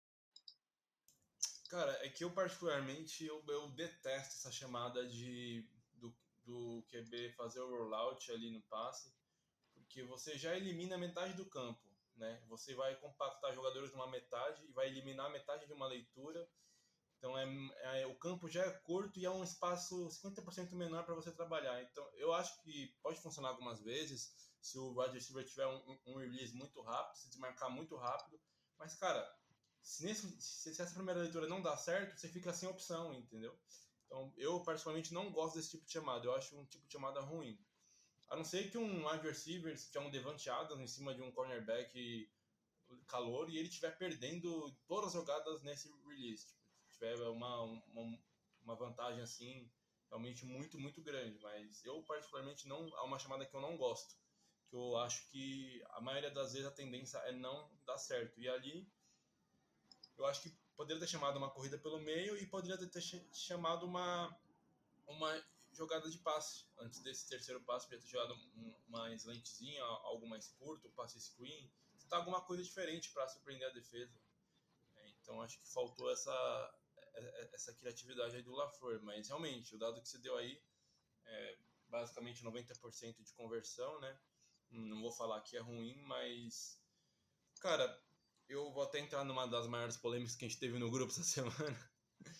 Cara, é que eu particularmente eu, eu detesto essa chamada de do, do Q B fazer o rollout ali no passe, porque você já elimina metade do campo, né? Você vai compactar jogadores numa metade e vai eliminar metade de uma leitura. Então é, é o campo já é curto e é um espaço cinquenta por cento menor para você trabalhar. Então eu acho que pode funcionar algumas vezes se o wide receiver tiver um, um release muito rápido, se desmarcar muito rápido. Mas cara, se, nesse, se essa primeira leitura não dá certo, você fica sem opção, entendeu? Então eu particularmente não gosto desse tipo de chamada. Eu acho um tipo de chamada ruim. A não ser que um wide receiver, se tiver um Devante Adams em cima de um cornerback calor e ele estiver perdendo todas as jogadas nesse release. Tipo, se tiver uma, uma, uma vantagem assim, realmente muito, muito grande. Mas eu, particularmente, não há uma chamada que eu não gosto. Que eu acho que a maioria das vezes a tendência é não dar certo. E ali, eu acho que poderia ter chamado uma corrida pelo meio e poderia ter chamado uma, uma jogada de passe. Antes desse terceiro passe, poderia ter jogado uma slantezinha, algo mais curto, um passe screen. Tentar alguma coisa diferente para surpreender a defesa. Então acho que faltou essa, essa criatividade aí do LaFleur. Mas realmente, o dado que você deu aí é basicamente noventa por cento de conversão, né? Não vou falar que é ruim, mas... Cara, eu vou até entrar numa das maiores polêmicas que a gente teve no grupo essa semana.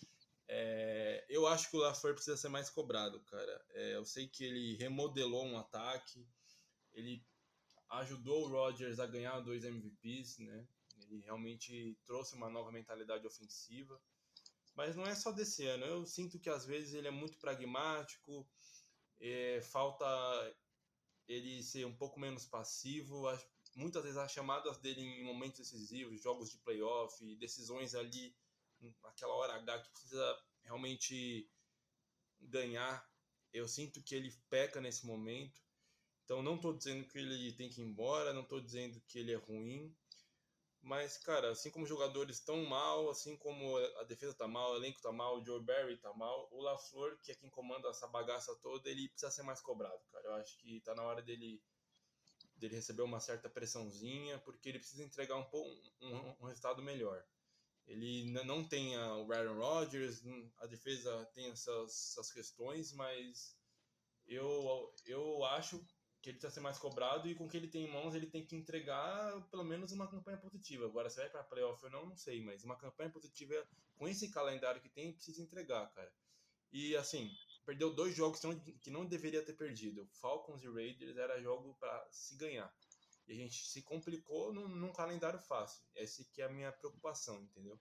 É, eu acho que o LaFleur precisa ser mais cobrado, cara. É, eu sei que ele remodelou um ataque, ele ajudou o Rodgers a ganhar dois M V Ps, né? Ele realmente trouxe uma nova mentalidade ofensiva. Mas não é só desse ano. Eu sinto que às vezes ele é muito pragmático, é, falta ele ser um pouco menos passivo. Muitas vezes as chamadas dele em momentos decisivos, jogos de playoff, decisões ali, naquela hora H que precisa realmente ganhar, eu sinto que ele peca nesse momento. Então não estou dizendo que ele tem que ir embora, não estou dizendo que ele é ruim, mas, cara, assim como os jogadores estão mal, assim como a defesa tá mal, o elenco tá mal, o Joe Barry tá mal, o LaFleur, que é quem comanda essa bagaça toda, ele precisa ser mais cobrado, cara. Eu acho que tá na hora dele, dele receber uma certa pressãozinha, porque ele precisa entregar um, um, um resultado melhor. Ele não tem o Aaron Rodgers, a defesa tem essas, essas questões, mas eu, eu acho que ele precisa ser mais cobrado e com o que ele tem em mãos ele tem que entregar pelo menos uma campanha positiva. Agora, se vai para playoff ou não, não sei, mas uma campanha positiva com esse calendário que tem, precisa entregar, cara. E assim, perdeu dois jogos que não deveria ter perdido. Falcons e Raiders era jogo para se ganhar. E a gente se complicou num, num calendário fácil. Essa que é a minha preocupação, entendeu?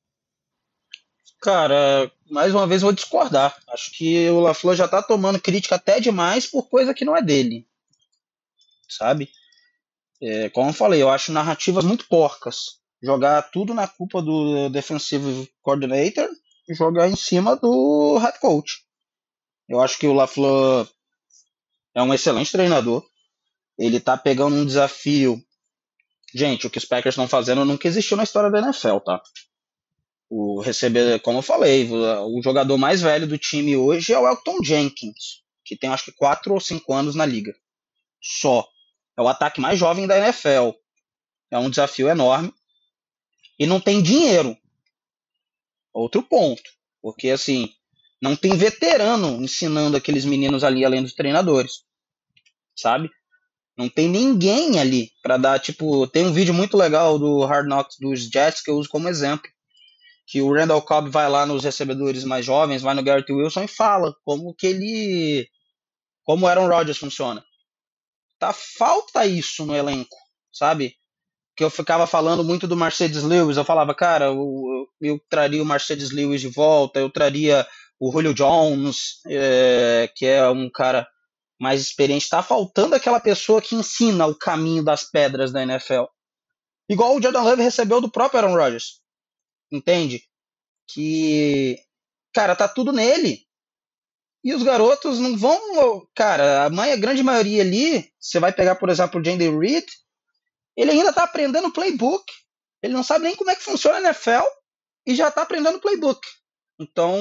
Cara, mais uma vez vou discordar. Acho que o LaFleur já tá tomando crítica até demais por coisa que não é dele, sabe? É, como eu falei, eu acho narrativas muito porcas. Jogar tudo na culpa do defensive coordinator e jogar em cima do head coach. Eu acho que o LaFleur é um excelente treinador. Ele tá pegando um desafio. Gente, o que os Packers estão fazendo nunca existiu na história da N F L, tá? O receber, como eu falei, o jogador mais velho do time hoje é o Elton Jenkins, que tem acho que quatro ou cinco anos na liga. Só. É o ataque mais jovem da N F L. É um desafio enorme. E não tem dinheiro. Outro ponto. Porque, assim, não tem veterano ensinando aqueles meninos ali, além dos treinadores. Sabe? Não tem ninguém ali para dar, tipo... Tem um vídeo muito legal do Hard Knocks dos Jets que eu uso como exemplo. Que o Randall Cobb vai lá nos recebedores mais jovens, vai no Garrett Wilson e fala como que ele... Como o Aaron Rodgers funciona. Tá, falta isso no elenco, sabe? Que eu ficava falando muito do Mercedes Lewis, eu falava, cara, eu, eu traria o Mercedes Lewis de volta, eu traria o Julio Jones, é, que é um cara mais experiente. Tá faltando aquela pessoa que ensina o caminho das pedras da N F L. Igual o Jordan Love recebeu do próprio Aaron Rodgers. Entende? Que, cara, tá tudo nele. E os garotos não vão... Cara, a, mãe, a grande maioria ali, você vai pegar, por exemplo, o Jandy Reed, ele ainda está aprendendo playbook. Ele não sabe nem como é que funciona a N F L e já está aprendendo playbook. Então,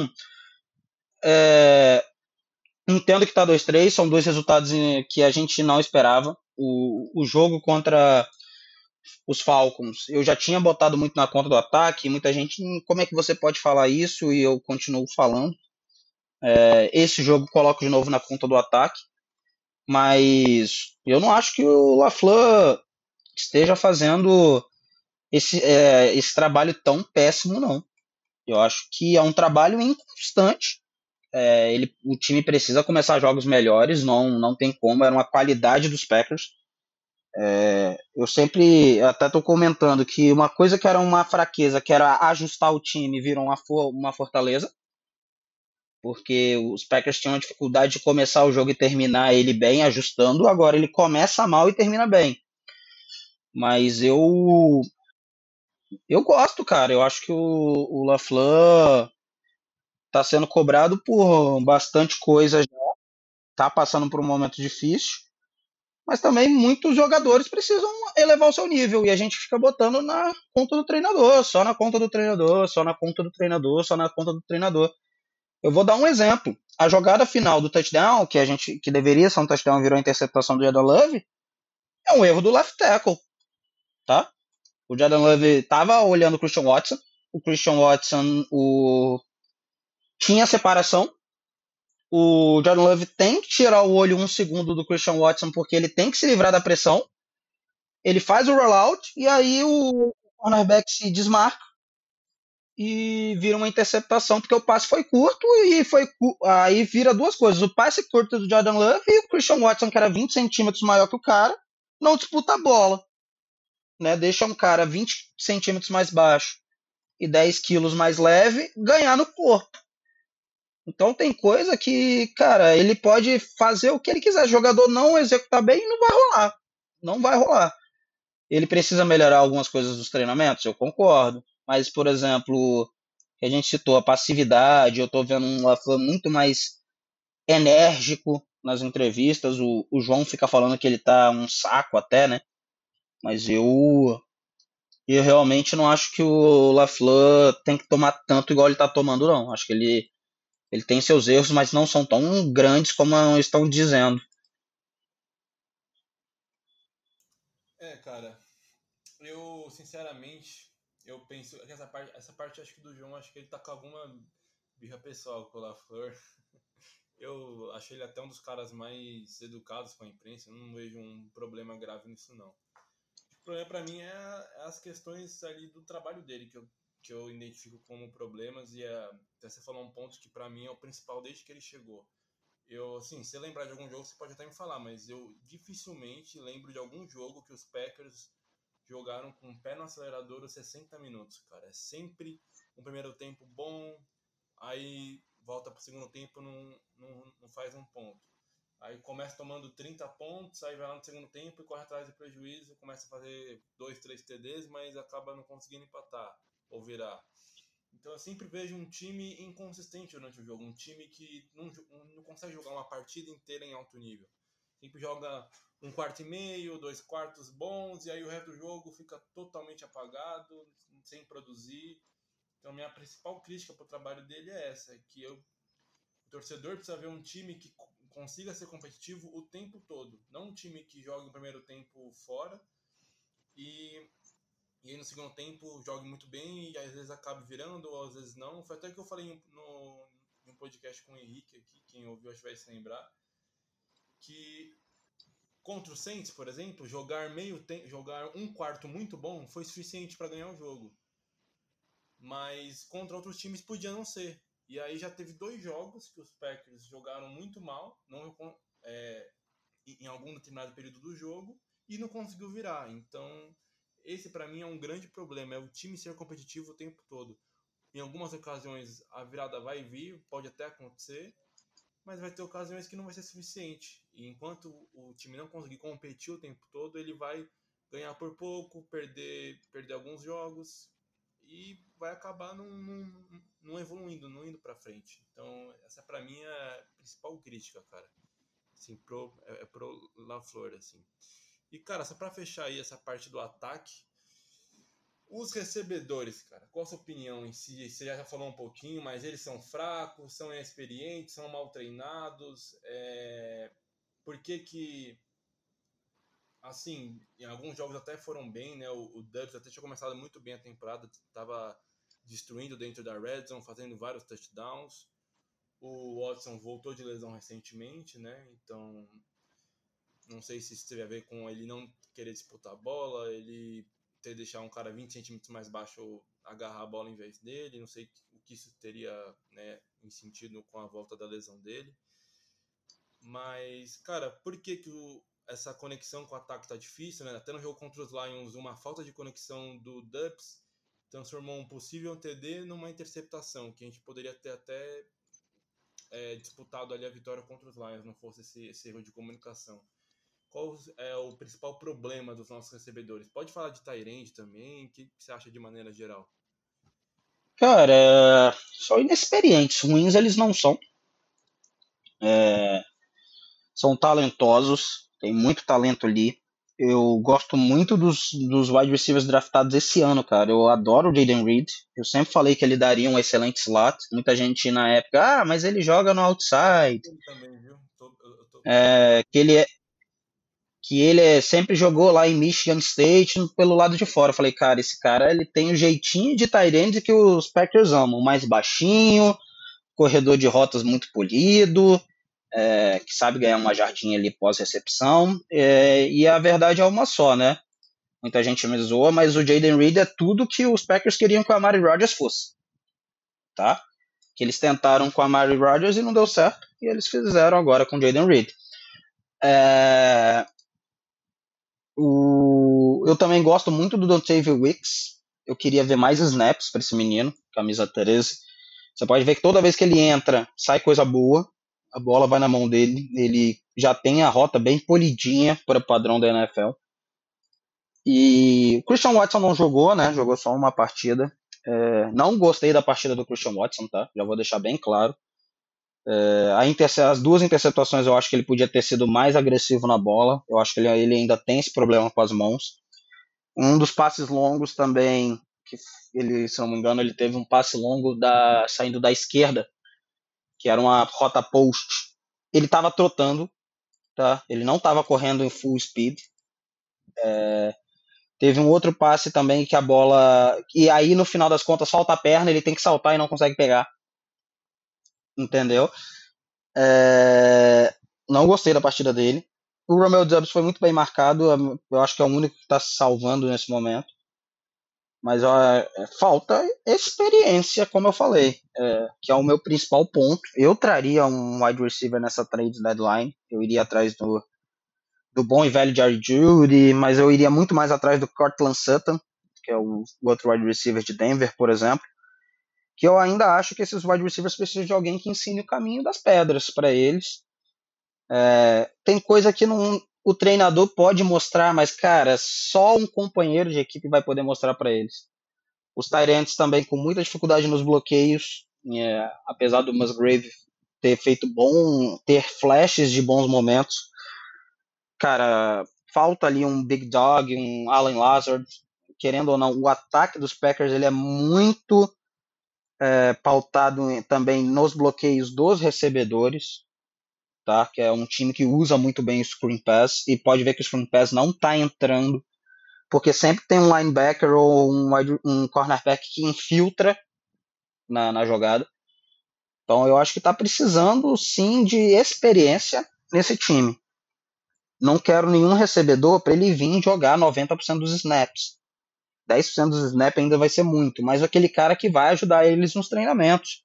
é, entendo que está dois a três, são dois resultados que a gente não esperava. O, o jogo contra os Falcons, eu já tinha botado muito na conta do ataque, muita gente, como é que você pode falar isso? E eu continuo falando. É, esse jogo coloco de novo na conta do ataque, mas eu não acho que o LaFleur esteja fazendo esse, é, esse trabalho tão péssimo, não. Eu acho que é um trabalho inconstante. É, ele, o time precisa começar jogos melhores, não, não tem como, era uma qualidade dos Packers. É, eu sempre até estou comentando que uma coisa que era uma fraqueza, que era ajustar o time, virou uma, for, uma fortaleza, porque os Packers tinham dificuldade de começar o jogo e terminar ele bem, ajustando, agora ele começa mal e termina bem. Mas eu eu gosto, cara, eu acho que o, o LaFleur tá sendo cobrado por bastante coisa, tá passando por um momento difícil, mas também muitos jogadores precisam elevar o seu nível e a gente fica botando na conta do treinador, só na conta do treinador, só na conta do treinador, só na conta do treinador. Eu vou dar um exemplo. A jogada final do touchdown, que a gente que deveria ser um touchdown, virou interceptação do Jordan Love, é um erro do left tackle, tá? O Jordan Love tava olhando o Christian Watson, o Christian Watson o... tinha separação. O Jordan Love tem que tirar o olho um segundo do Christian Watson porque ele tem que se livrar da pressão. Ele faz o rollout e aí o cornerback se desmarca e vira uma interceptação porque o passe foi curto e foi aí vira duas coisas. O passe curto do Jordan Love e o Christian Watson, que era vinte centímetros maior que o cara, não disputa a bola. Né? Deixa um cara vinte centímetros mais baixo e dez quilos mais leve ganhar no corpo. Então tem coisa que, cara, ele pode fazer o que ele quiser. O jogador não executar bem, não vai rolar. Não vai rolar. Ele precisa melhorar algumas coisas dos treinamentos, eu concordo. Mas, por exemplo, que a gente citou, a passividade, eu tô vendo um LaFleur muito mais enérgico nas entrevistas. O, o João fica falando que ele tá um saco até, né? Mas eu, eu realmente não acho que o LaFleur tem que tomar tanto igual ele tá tomando, não. Acho que ele Ele tem seus erros, mas não são tão grandes como estão dizendo. É, cara, eu sinceramente, eu penso que essa parte, essa parte acho que do João, acho que ele tá com alguma birra pessoal com o LaFleur. Eu achei ele até um dos caras mais educados com a imprensa, eu não vejo um problema grave nisso não. O problema pra mim é as questões ali do trabalho dele, que eu, que eu identifico como problemas, e a, até você falou um ponto que pra mim é o principal desde que ele chegou. Eu, assim, se lembrar de algum jogo, você pode até me falar, mas eu dificilmente lembro de algum jogo que os Packers jogaram com o pé no acelerador os sessenta minutos, cara. É sempre um primeiro tempo bom, aí volta pro segundo tempo e não, não, não faz um ponto. Aí começa tomando trinta pontos, aí vai lá no segundo tempo e corre atrás do prejuízo, começa a fazer dois, três T Ds, mas acaba não conseguindo empatar ou virar. Então eu sempre vejo um time inconsistente durante o jogo, um time que não, não consegue jogar uma partida inteira em alto nível. Sempre joga um quarto e meio, dois quartos bons, e aí o resto do jogo fica totalmente apagado, sem produzir. Então minha principal crítica para o trabalho dele é essa, que eu, o torcedor precisa ver um time que consiga ser competitivo o tempo todo, não um time que joga o primeiro tempo fora e, e aí no segundo tempo jogue muito bem e às vezes acabe virando ou às vezes não. Foi até que eu falei no, no podcast com o Henrique aqui, quem ouviu acho que vai se lembrar, que contra o Saints, por exemplo, jogar meio tempo, jogar um quarto muito bom foi suficiente para ganhar o jogo. Mas contra outros times podia não ser. E aí já teve dois jogos que os Packers jogaram muito mal, não, é, em algum determinado período do jogo, e não conseguiu virar. Então, esse para mim é um grande problema, é o time ser competitivo o tempo todo. Em algumas ocasiões a virada vai vir, pode até acontecer, mas vai ter ocasiões que não vai ser suficiente. E enquanto o time não conseguir competir o tempo todo, ele vai ganhar por pouco, perder, perder alguns jogos e vai acabar não, não, não evoluindo, não indo para frente. Então, essa para mim é a principal crítica, cara. Assim, pro, é, é pro LaFleur, assim. E, cara, só para fechar aí essa parte do ataque, os recebedores, cara, qual a sua opinião em si? Você já falou um pouquinho, mas eles são fracos, são inexperientes, são mal treinados. É... Por que que, assim, em alguns jogos até foram bem, né? O, o Dubs até tinha começado muito bem a temporada, estava destruindo dentro da red zone, fazendo vários touchdowns. O Watson voltou de lesão recentemente, né? Então, não sei se isso teve a ver com ele não querer disputar a bola, ele ter deixar um cara vinte centímetros mais baixo agarrar a bola em vez dele. Não sei o que isso teria, né, em sentido com a volta da lesão dele. Mas, cara, por que, que o, essa conexão com o ataque tá difícil, né? Até no jogo contra os Lions, uma falta de conexão do Dubs transformou um possível T D numa interceptação, que a gente poderia ter até é, disputado ali a vitória contra os Lions, não fosse esse, esse erro de comunicação. Qual é o principal problema dos nossos recebedores? Pode falar de tight end também, o que você acha de maneira geral? Cara, só inexperientes, ruins eles não são. É, são talentosos, tem muito talento ali. Eu gosto muito dos, dos wide receivers draftados esse ano, cara. Eu adoro o Jaden Reed. Eu sempre falei que ele daria um excelente slot. Muita gente na época, ah, mas ele joga no outside. Eu também, viu? Tô, eu tô é, que ele é, que ele é, sempre jogou lá em Michigan State pelo lado de fora. Eu falei, cara, esse cara ele tem o um jeitinho de tight end que os Packers amam, mais baixinho, corredor de rotas muito polido, é, que sabe ganhar uma jardinha ali pós-recepção, é, e a verdade é uma só, né? Muita gente me zoa, mas o Jaden Reed é tudo que os Packers queriam que o Amari Rodgers fosse, tá? Que eles tentaram com o Amari Rodgers e não deu certo, e eles fizeram agora com o Jaden Reed. É... O... Eu também gosto muito do Dontavia Wicks. Eu queria ver mais snaps para esse menino, camisa treze. Você pode ver que toda vez que ele entra, sai coisa boa. A bola vai na mão dele. Ele já tem a rota bem polidinha para o padrão da N F L. E o Christian Watson não jogou, né? Jogou só uma partida. É... Não gostei da partida do Christian Watson, tá? Já vou deixar bem claro. É, a interce- as duas interceptações eu acho que ele podia ter sido mais agressivo na bola. Eu acho que ele, ele ainda tem esse problema com as mãos. Um dos passes longos também, que ele, se não me engano, ele teve um passe longo da, saindo da esquerda, que era uma rota post. Ele estava trotando, tá? Ele não estava correndo em full speed. É, teve um outro passe também que a bola... E aí, no final das contas, falta a perna, ele tem que saltar e não consegue pegar. Entendeu? É, não gostei da partida dele. O Romeo Doubs foi muito bem marcado. Eu acho que é o único que está se salvando nesse momento. Mas ó, é, falta experiência, como eu falei, é, que é o meu principal ponto. Eu traria um wide receiver nessa trade deadline. Eu iria atrás do, do bom e velho Jerry Jeudy, mas eu iria muito mais atrás do Cortland Sutton, que é o, o outro wide receiver de Denver, por exemplo. Que eu ainda acho que esses wide receivers precisam de alguém que ensine o caminho das pedras para eles. É, tem coisa que não, o treinador pode mostrar, mas, cara, só um companheiro de equipe vai poder mostrar para eles. Os tight ends também com muita dificuldade nos bloqueios, é, apesar do Musgrave ter feito bom, ter flashes de bons momentos. Cara, falta ali um Big Dog, um Allen Lazard. Querendo ou não, o ataque dos Packers ele é muito é, pautado também nos bloqueios dos recebedores, tá? Que é um time que usa muito bem o screen pass e pode ver que o screen pass não está entrando, porque sempre tem um linebacker ou um, um cornerback que infiltra na, na jogada. Então eu acho que está precisando sim de experiência nesse time. Não quero nenhum recebedor para ele vir jogar noventa por cento dos snaps. dez por cento dos snaps ainda vai ser muito, mas aquele cara que vai ajudar eles nos treinamentos.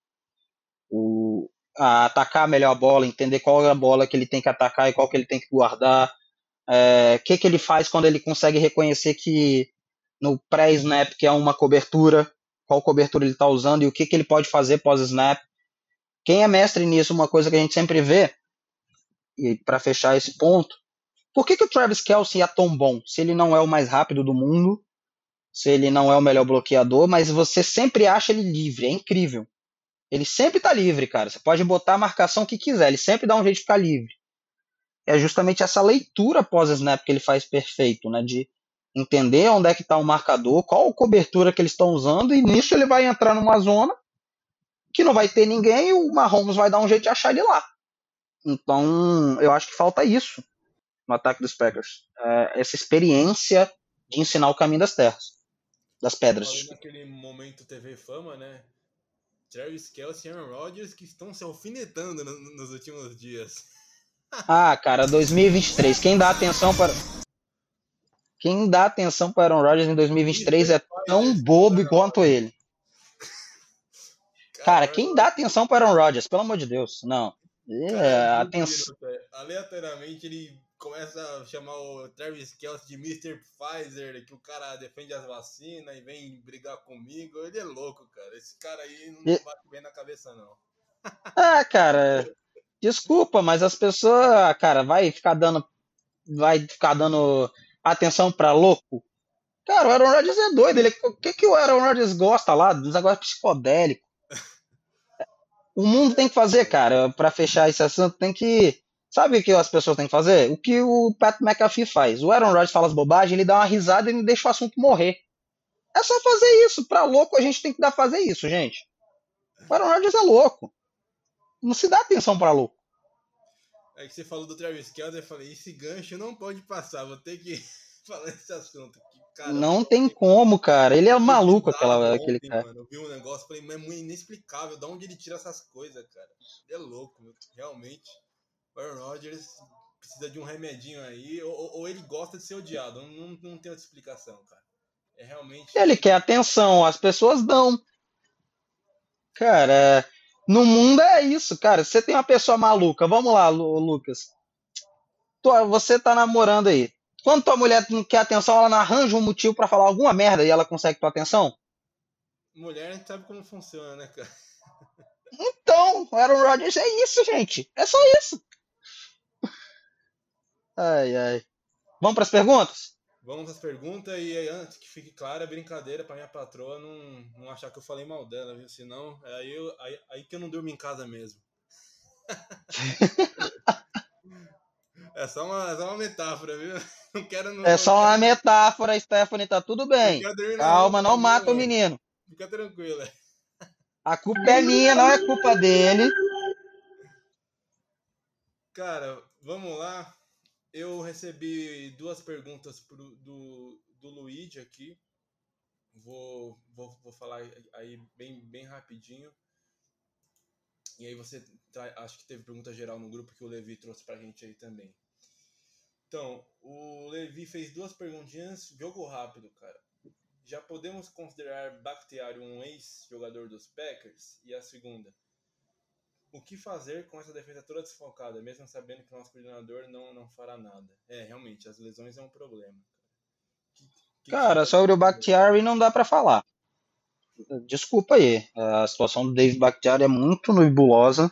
O, a atacar melhor a bola, entender qual é a bola que ele tem que atacar e qual que ele tem que guardar. O é, que, que ele faz quando ele consegue reconhecer que no pré-snap, que é uma cobertura, qual cobertura ele está usando e o que, que ele pode fazer pós-snap. Quem é mestre nisso, uma coisa que a gente sempre vê, e para fechar esse ponto, por que, que o Travis Kelce é tão bom? Se ele não é o mais rápido do mundo, se ele não é o melhor bloqueador, mas você sempre acha ele livre, é incrível. Ele sempre tá livre, cara. Você pode botar a marcação que quiser, ele sempre dá um jeito de ficar livre. É justamente essa leitura pós-snap que ele faz perfeito, né? De entender onde é que tá o marcador, qual a cobertura que eles estão usando, e nisso ele vai entrar numa zona que não vai ter ninguém e o Mahomes vai dar um jeito de achar ele lá. Então, eu acho que falta isso no ataque dos Packers. É, essa experiência de ensinar o caminho das terras, das pedras. Falei naquele momento T V Fama, né? Travis Kelce e Aaron Rodgers que estão se alfinetando no, nos últimos dias. Ah, cara, dois mil e vinte e três. Quem dá atenção para quem dá atenção para Aaron Rodgers em dois mil e vinte e três é tão bobo quanto ele. Cara, quem dá atenção para Aaron Rodgers, pelo amor de Deus, não. É, atenção. Aleatoriamente ele começa a chamar o Travis Kelce de mister Pfizer, que o cara defende as vacinas e vem brigar comigo. Ele é louco, cara. Esse cara aí não e... bate bem na cabeça, não. Ah, cara, desculpa, mas as pessoas, cara, vai ficar dando, vai ficar dando atenção pra louco. Cara, o Aaron Rodgers é doido. Ele, o que, que o Aaron Rodgers gosta lá? Dos negócios psicodélicos. O mundo tem que fazer, cara, pra fechar esse assunto, tem que... Sabe o que as pessoas têm que fazer? O que o Pat McAfee faz. O Aaron Rodgers fala as bobagens, ele dá uma risada e não deixa o assunto morrer. É só fazer isso. Pra louco, a gente tem que dar fazer isso, gente. O Aaron Rodgers é louco. Não se dá atenção pra louco. É que você falou do Travis Kelce, eu falei, esse gancho não pode passar, vou ter que falar esse assunto. Que, cara, não tem como, cara. Ele é maluco, aquela, ontem, aquele cara. Mano, eu vi um negócio, falei, mas é muito inexplicável, de onde ele tira essas coisas, cara. Ele é louco, meu. Realmente. O Aaron Rodgers precisa de um remedinho aí, ou, ou ele gosta de ser odiado, não, não, não tem outra explicação, cara. É realmente... Ele quer atenção, as pessoas dão. Cara, no mundo é isso, cara. Você tem uma pessoa maluca, vamos lá, Lucas. Você tá namorando aí. Quando tua mulher não quer atenção, ela não arranja um motivo pra falar alguma merda e ela consegue tua atenção? Mulher, a gente sabe como funciona, né, cara? Então, o Aaron Rodgers é isso, gente. É só isso. Ai, ai. Vamos pras perguntas? Vamos pras perguntas e aí, antes que fique claro, é brincadeira pra minha patroa não, não achar que eu falei mal dela, viu? Senão, é aí, eu, aí, aí que eu não durmo em casa mesmo. É só uma, é só uma metáfora, viu? Não quero, não, é só não uma quero... metáfora, Stephanie, tá tudo bem. Calma, não mata o menino. Fica tranquila. A culpa é minha, não é culpa dele. Cara, vamos lá. Eu recebi duas perguntas pro, do, do Luigi aqui. Vou, vou, vou falar aí bem, bem rapidinho. E aí você tá, acho que teve pergunta geral no grupo que o Levi trouxe pra gente aí também. Então, o Levi fez duas perguntinhas, jogo rápido, cara. já podemos considerar Bakhtiari um ex-jogador dos Packers? E a segunda, o que fazer com essa defesa toda desfocada, mesmo sabendo que o nosso coordenador não, não fará nada? É, realmente, as lesões é um problema. Que, que Cara, que sobre o Bakhtiari não dá pra falar. Desculpa aí, a situação do David Bakhtiari é muito nebulosa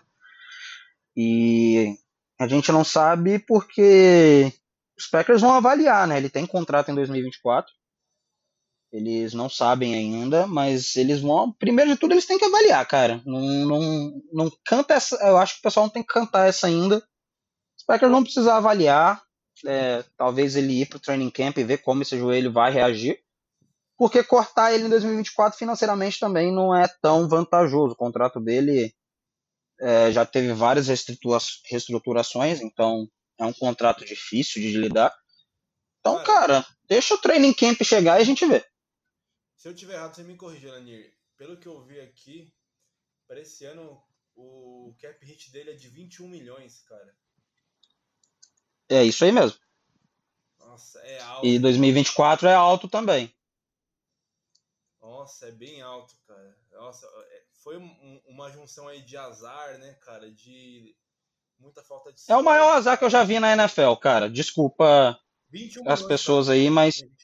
e a gente não sabe porque os Packers vão avaliar, né? Ele tem contrato em dois mil e vinte e quatro, eles não sabem ainda, mas eles vão. Primeiro de tudo, eles têm que avaliar, cara. Não, não, não canta essa. Eu acho que o pessoal não tem que cantar essa ainda. Os Packers vão precisar avaliar. É, talvez ele ir pro training camp e ver como esse joelho vai reagir. Porque cortar ele em dois mil e vinte e quatro financeiramente também não é tão vantajoso. O contrato dele é, já teve várias reestrutura- reestruturações, então é um contrato difícil de lidar. Então, Cara, cara, deixa o training camp chegar e a gente vê. se eu tiver errado, você me corrija, Lanir. Pelo que eu vi aqui, para esse ano, o cap hit dele é de vinte e um milhões, cara. É isso aí mesmo. Nossa, é E alto, hein? dois mil e vinte e quatro é alto também. Nossa, é bem alto, cara. Nossa, é- foi um- uma junção aí de azar, né, cara? De muita falta de É o maior sorte. azar que eu já vi na N F L, cara. Desculpa vinte e um as milhões, cara, pessoas pro aí, ano que mas vem.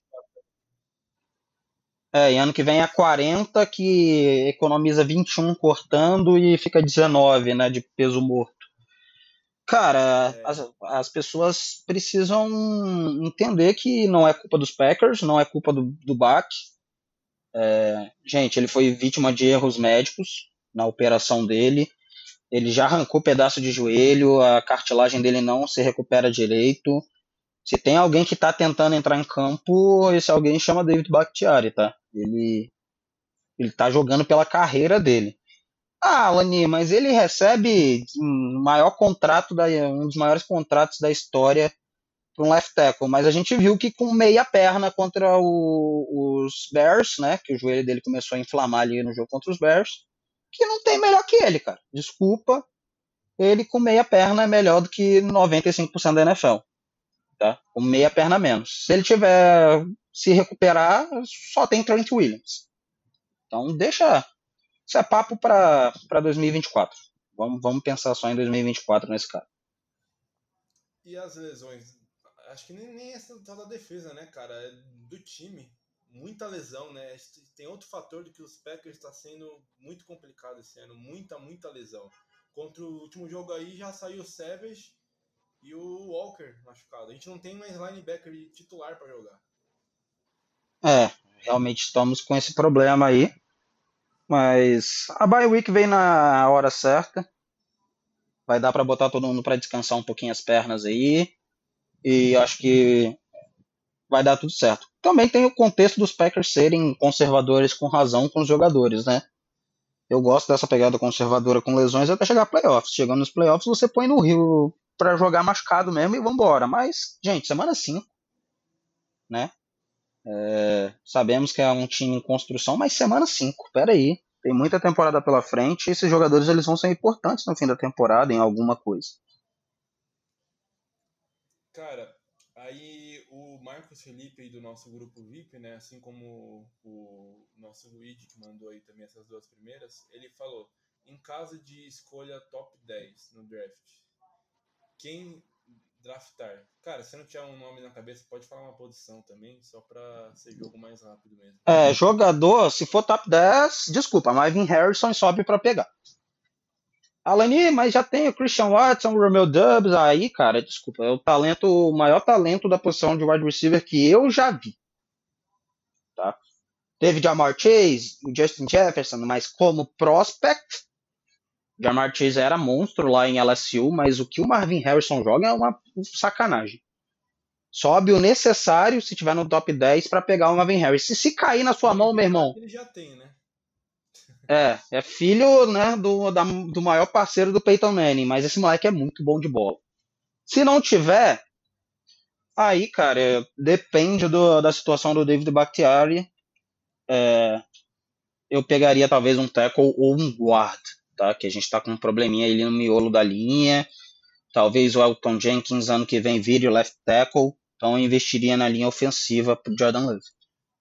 é, e ano que vem é quarenta que economiza vinte e um cortando e fica dezenove, né, de peso morto. Cara, É, as, as pessoas precisam entender que não é culpa dos Packers, não é culpa do, do Bach. É, gente, ele foi vítima de erros médicos na operação dele. Ele já arrancou pedaço de joelho, a cartilagem dele não se recupera direito. Se tem alguém que tá tentando entrar em campo, esse alguém chama David Bakhtiari, tá? Ele, ele tá jogando pela carreira dele. Ah, Lani, mas ele recebe um maior contrato, da, um dos maiores contratos da história para um left tackle, mas a gente viu que com meia perna contra o, os Bears, né, que o joelho dele começou a inflamar ali no jogo contra os Bears, que não tem melhor que ele, cara. Desculpa, ele com meia perna é melhor do que noventa e cinco por cento da N F L, tá? Com meia perna menos. Se ele tiver se recuperar, só tem Trent Williams. Então deixa. Isso é papo para dois mil e vinte e quatro. Vamos, vamos pensar só em dois mil e vinte e quatro nesse cara. e as lesões? Acho que nem, nem essa tal da defesa, né, cara? É do time. Muita lesão, né? Tem outro fator de que os Packers está sendo muito complicado esse ano. Muita, muita lesão. Contra o último jogo aí já saiu o Savage e o Walker machucado. A gente não tem mais linebacker titular para jogar. É, realmente estamos com esse problema aí. Mas a bye week vem na hora certa. Vai dar para botar todo mundo para descansar um pouquinho as pernas aí. E acho que vai dar tudo certo. Também tem o contexto dos Packers serem conservadores com razão com os jogadores, né? Eu gosto dessa pegada conservadora com lesões até chegar a playoffs. Chegando nos playoffs, você põe no Rio para jogar machucado mesmo e vambora. Mas, gente, semana cinco, né? É, sabemos que é um time em construção, mas semana cinco, peraí. Tem muita temporada pela frente e esses jogadores eles vão ser importantes no fim da temporada em alguma coisa. Cara, aí o Marcos Felipe aí do nosso grupo V I P, né, assim como o nosso Luigi que mandou aí também essas duas primeiras, ele falou, em caso de escolha top dez no draft, quem draftar? Cara, se não tiver um nome na cabeça, pode falar uma posição também, só pra ser jogo mais rápido mesmo. É, jogador, se for top dez, desculpa, Marvin Harrison sobe para pegar. Alani, mas já tem o Christian Watson, o Romeo Doubs, aí, cara, desculpa, é o talento, o maior talento da posição de wide receiver que eu já vi. Tá? Teve Jamar Chase, o Justin Jefferson, mas como prospect, Jamar Chase era monstro lá em L S U, mas o que o Marvin Harrison joga é uma sacanagem. Sobe o necessário, se tiver no top dez, para pegar o Marvin Harrison. Se, se cair na sua mão, meu irmão. Ele já tem, né? É, é filho, né, do, da, do maior parceiro do Peyton Manning, mas esse moleque é muito bom de bola. Se não tiver, aí, cara, é, depende do, da situação do David Bakhtiari. É, eu pegaria talvez um tackle ou um guard, tá? Que a gente tá com um probleminha ali no miolo da linha. Talvez o Elton Jenkins ano que vem vire o left tackle. Então eu investiria na linha ofensiva pro Jordan Love.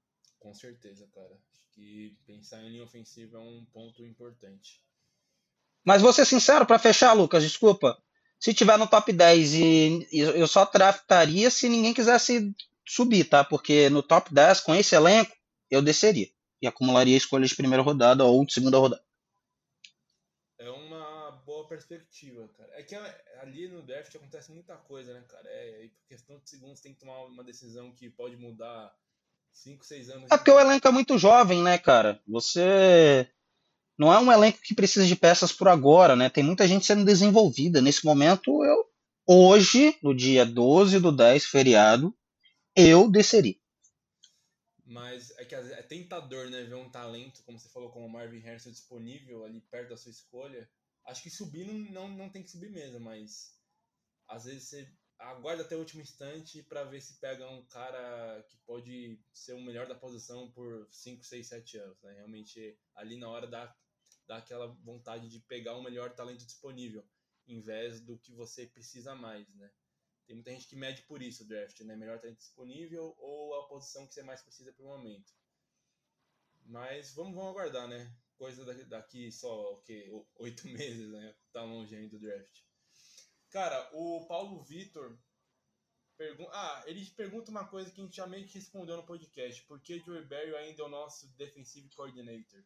com certeza, cara. Acho que pensar em linha ofensiva é um ponto importante. Mas vou ser sincero, pra fechar, Lucas, desculpa. Se tiver no top dez e, e eu só draftaria se ninguém quisesse subir, tá? Porque no top dez, com esse elenco, eu desceria. E acumularia escolhas de primeira rodada ou de segunda rodada. É uma boa perspectiva, cara. É que ali no draft acontece muita coisa, né, cara? É, por questão de segundos tem que tomar uma decisão que pode mudar cinco, seis anos. É porque o elenco é muito jovem, né, cara? Você não é um elenco que precisa de peças por agora, né? Tem muita gente sendo desenvolvida. Nesse momento, eu hoje, no dia doze do dez, feriado, eu desceria. Mas é que é tentador, né, ver um talento, como você falou, como o Marvin Harrison disponível ali perto da sua escolha. Acho que subir não, não, não tem que subir mesmo, mas às vezes você aguarda até o último instante para ver se pega um cara que pode ser o melhor da posição por cinco, seis, sete anos, né? Realmente ali na hora dá, dá aquela vontade de pegar o melhor talento disponível, em vez do que você precisa mais, né? Tem muita gente que mede por isso o draft, né? Melhor talento disponível ou a posição que você mais precisa por momento. Mas vamos, vamos aguardar, né? Coisa daqui, daqui só, o quê? Oito meses, né? Tá longe ainda do draft. Cara, o Paulo Vitor pergunta... Ah, ele pergunta uma coisa que a gente já meio que respondeu no podcast. Por que Joey Barry ainda é o nosso defensive coordinator?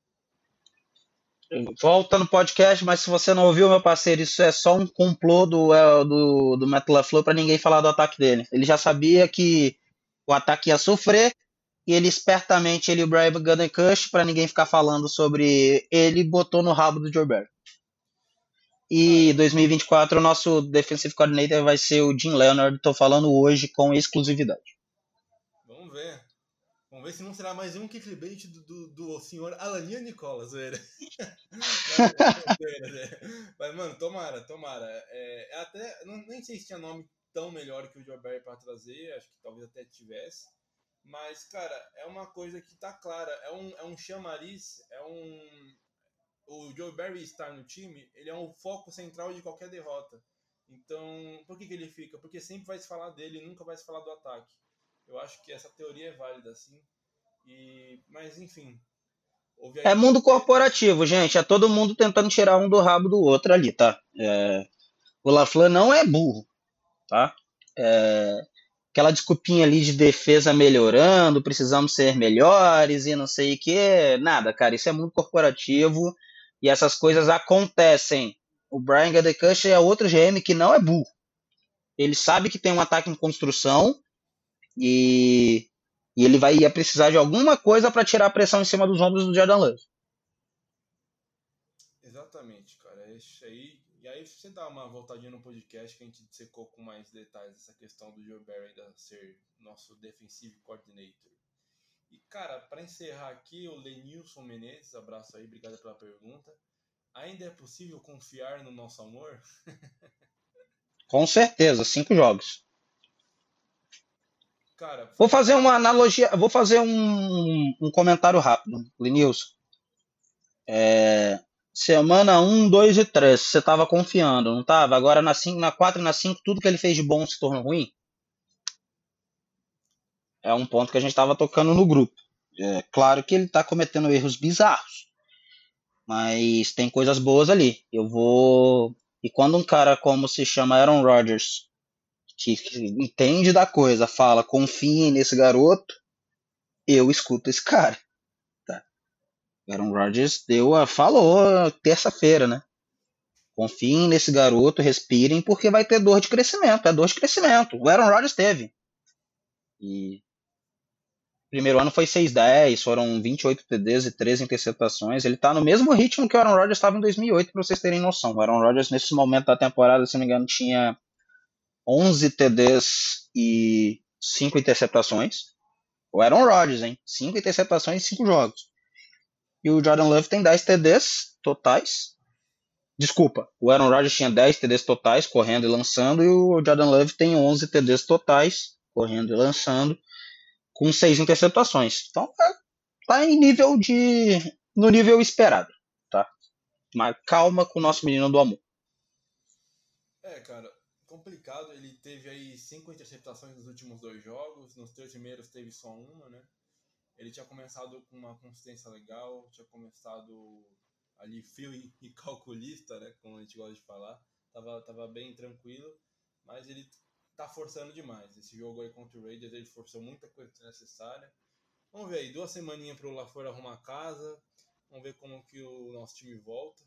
Volta no podcast, mas se você não ouviu, meu parceiro, isso é só um complô do, é, do, do Matt LaFleur para ninguém falar do ataque dele. Ele já sabia que o ataque ia sofrer e ele espertamente, ele e o Brian Gutekunst, para ninguém ficar falando sobre ele, botou no rabo do Joe Barry. E dois mil e vinte e quatro o nosso defensive coordinator vai ser o Jim Leonard, estou falando hoje com exclusividade. Vamos ver. Vamos ver se não será mais um clickbait do, do, do senhor Alania Nicolas, velho. Mas, mano, tomara, tomara. É, até, não, nem sei se tinha nome tão melhor que o Joe Barry pra trazer, acho que talvez até tivesse. Mas, cara, é uma coisa que tá clara. É um, é um chamariz, é um... O Joe Barry estar no time, ele é um foco central de qualquer derrota. Então, por que, que ele fica? Porque sempre vai se falar dele, nunca vai se falar do ataque. Eu acho que essa teoria é válida, sim. E... Mas, enfim. É mundo corporativo, gente. É todo mundo tentando tirar um do rabo do outro ali, tá? É... O LaFleur não é burro, tá? É... Aquela desculpinha ali de defesa melhorando, precisamos ser melhores e não sei o que. Nada, cara. Isso é mundo corporativo e essas coisas acontecem. O Brian Gutekunst é outro G M que não é burro. Ele sabe que tem um ataque em construção e, e ele vai ia precisar de alguma coisa para tirar a pressão em cima dos ombros do Jordan Love. Exatamente, cara. É isso aí. E aí você dá uma voltadinha no podcast que a gente dissecou com mais detalhes essa questão do Joe Barry ainda ser nosso defensive coordinator. E, cara, para encerrar aqui, o Lenilson Menezes, abraço aí, obrigado pela pergunta. Ainda é possível confiar no nosso amor? Com certeza, cinco jogos. Cara, vou fazer uma analogia, vou fazer um, um comentário rápido, Lenilson. É, semana um, dois e três, você estava confiando, não estava? Agora na, cinco, na quatro e na cinco, tudo que ele fez de bom se tornou ruim? É um ponto que a gente estava tocando no grupo. É claro que ele está cometendo erros bizarros, mas tem coisas boas ali. Eu vou... E quando um cara como se chama Aaron Rodgers, que, que entende da coisa, fala, confie nesse garoto, eu escuto esse cara. Tá? Aaron Rodgers deu a, falou terça-feira, né? Confiem nesse garoto, respirem, porque vai ter dor de crescimento. É dor de crescimento. O Aaron Rodgers teve. E o primeiro ano foi seis dez, foram vinte e oito T Ds e treze interceptações. Ele tá no mesmo ritmo que o Aaron Rodgers estava em dois mil e oito, para vocês terem noção. O Aaron Rodgers, nesse momento da temporada, se não me engano, tinha onze T Ds e cinco interceptações. O Aaron Rodgers, hein? cinco interceptações em cinco jogos. E o Jordan Love tem dez T Ds totais. Desculpa, o Aaron Rodgers tinha dez T Ds totais, correndo e lançando, e o Jordan Love tem onze T Ds totais, correndo e lançando, com seis interceptações. Então, é, tá em nível de... no nível esperado, tá? Mas calma com o nosso menino do amor. É, cara, complicado. Ele teve aí cinco interceptações nos últimos dois jogos, nos três primeiros teve só uma, né? Ele tinha começado com uma consistência legal, tinha começado ali frio e, e calculista, né, como a gente gosta de falar. Tava, tava bem tranquilo, mas ele tá forçando demais. Esse jogo aí contra o Raiders, ele forçou muita coisa desnecessária. Vamos ver aí, duas semaninhas pro LaFleur arrumar a casa, vamos ver como que o nosso time volta.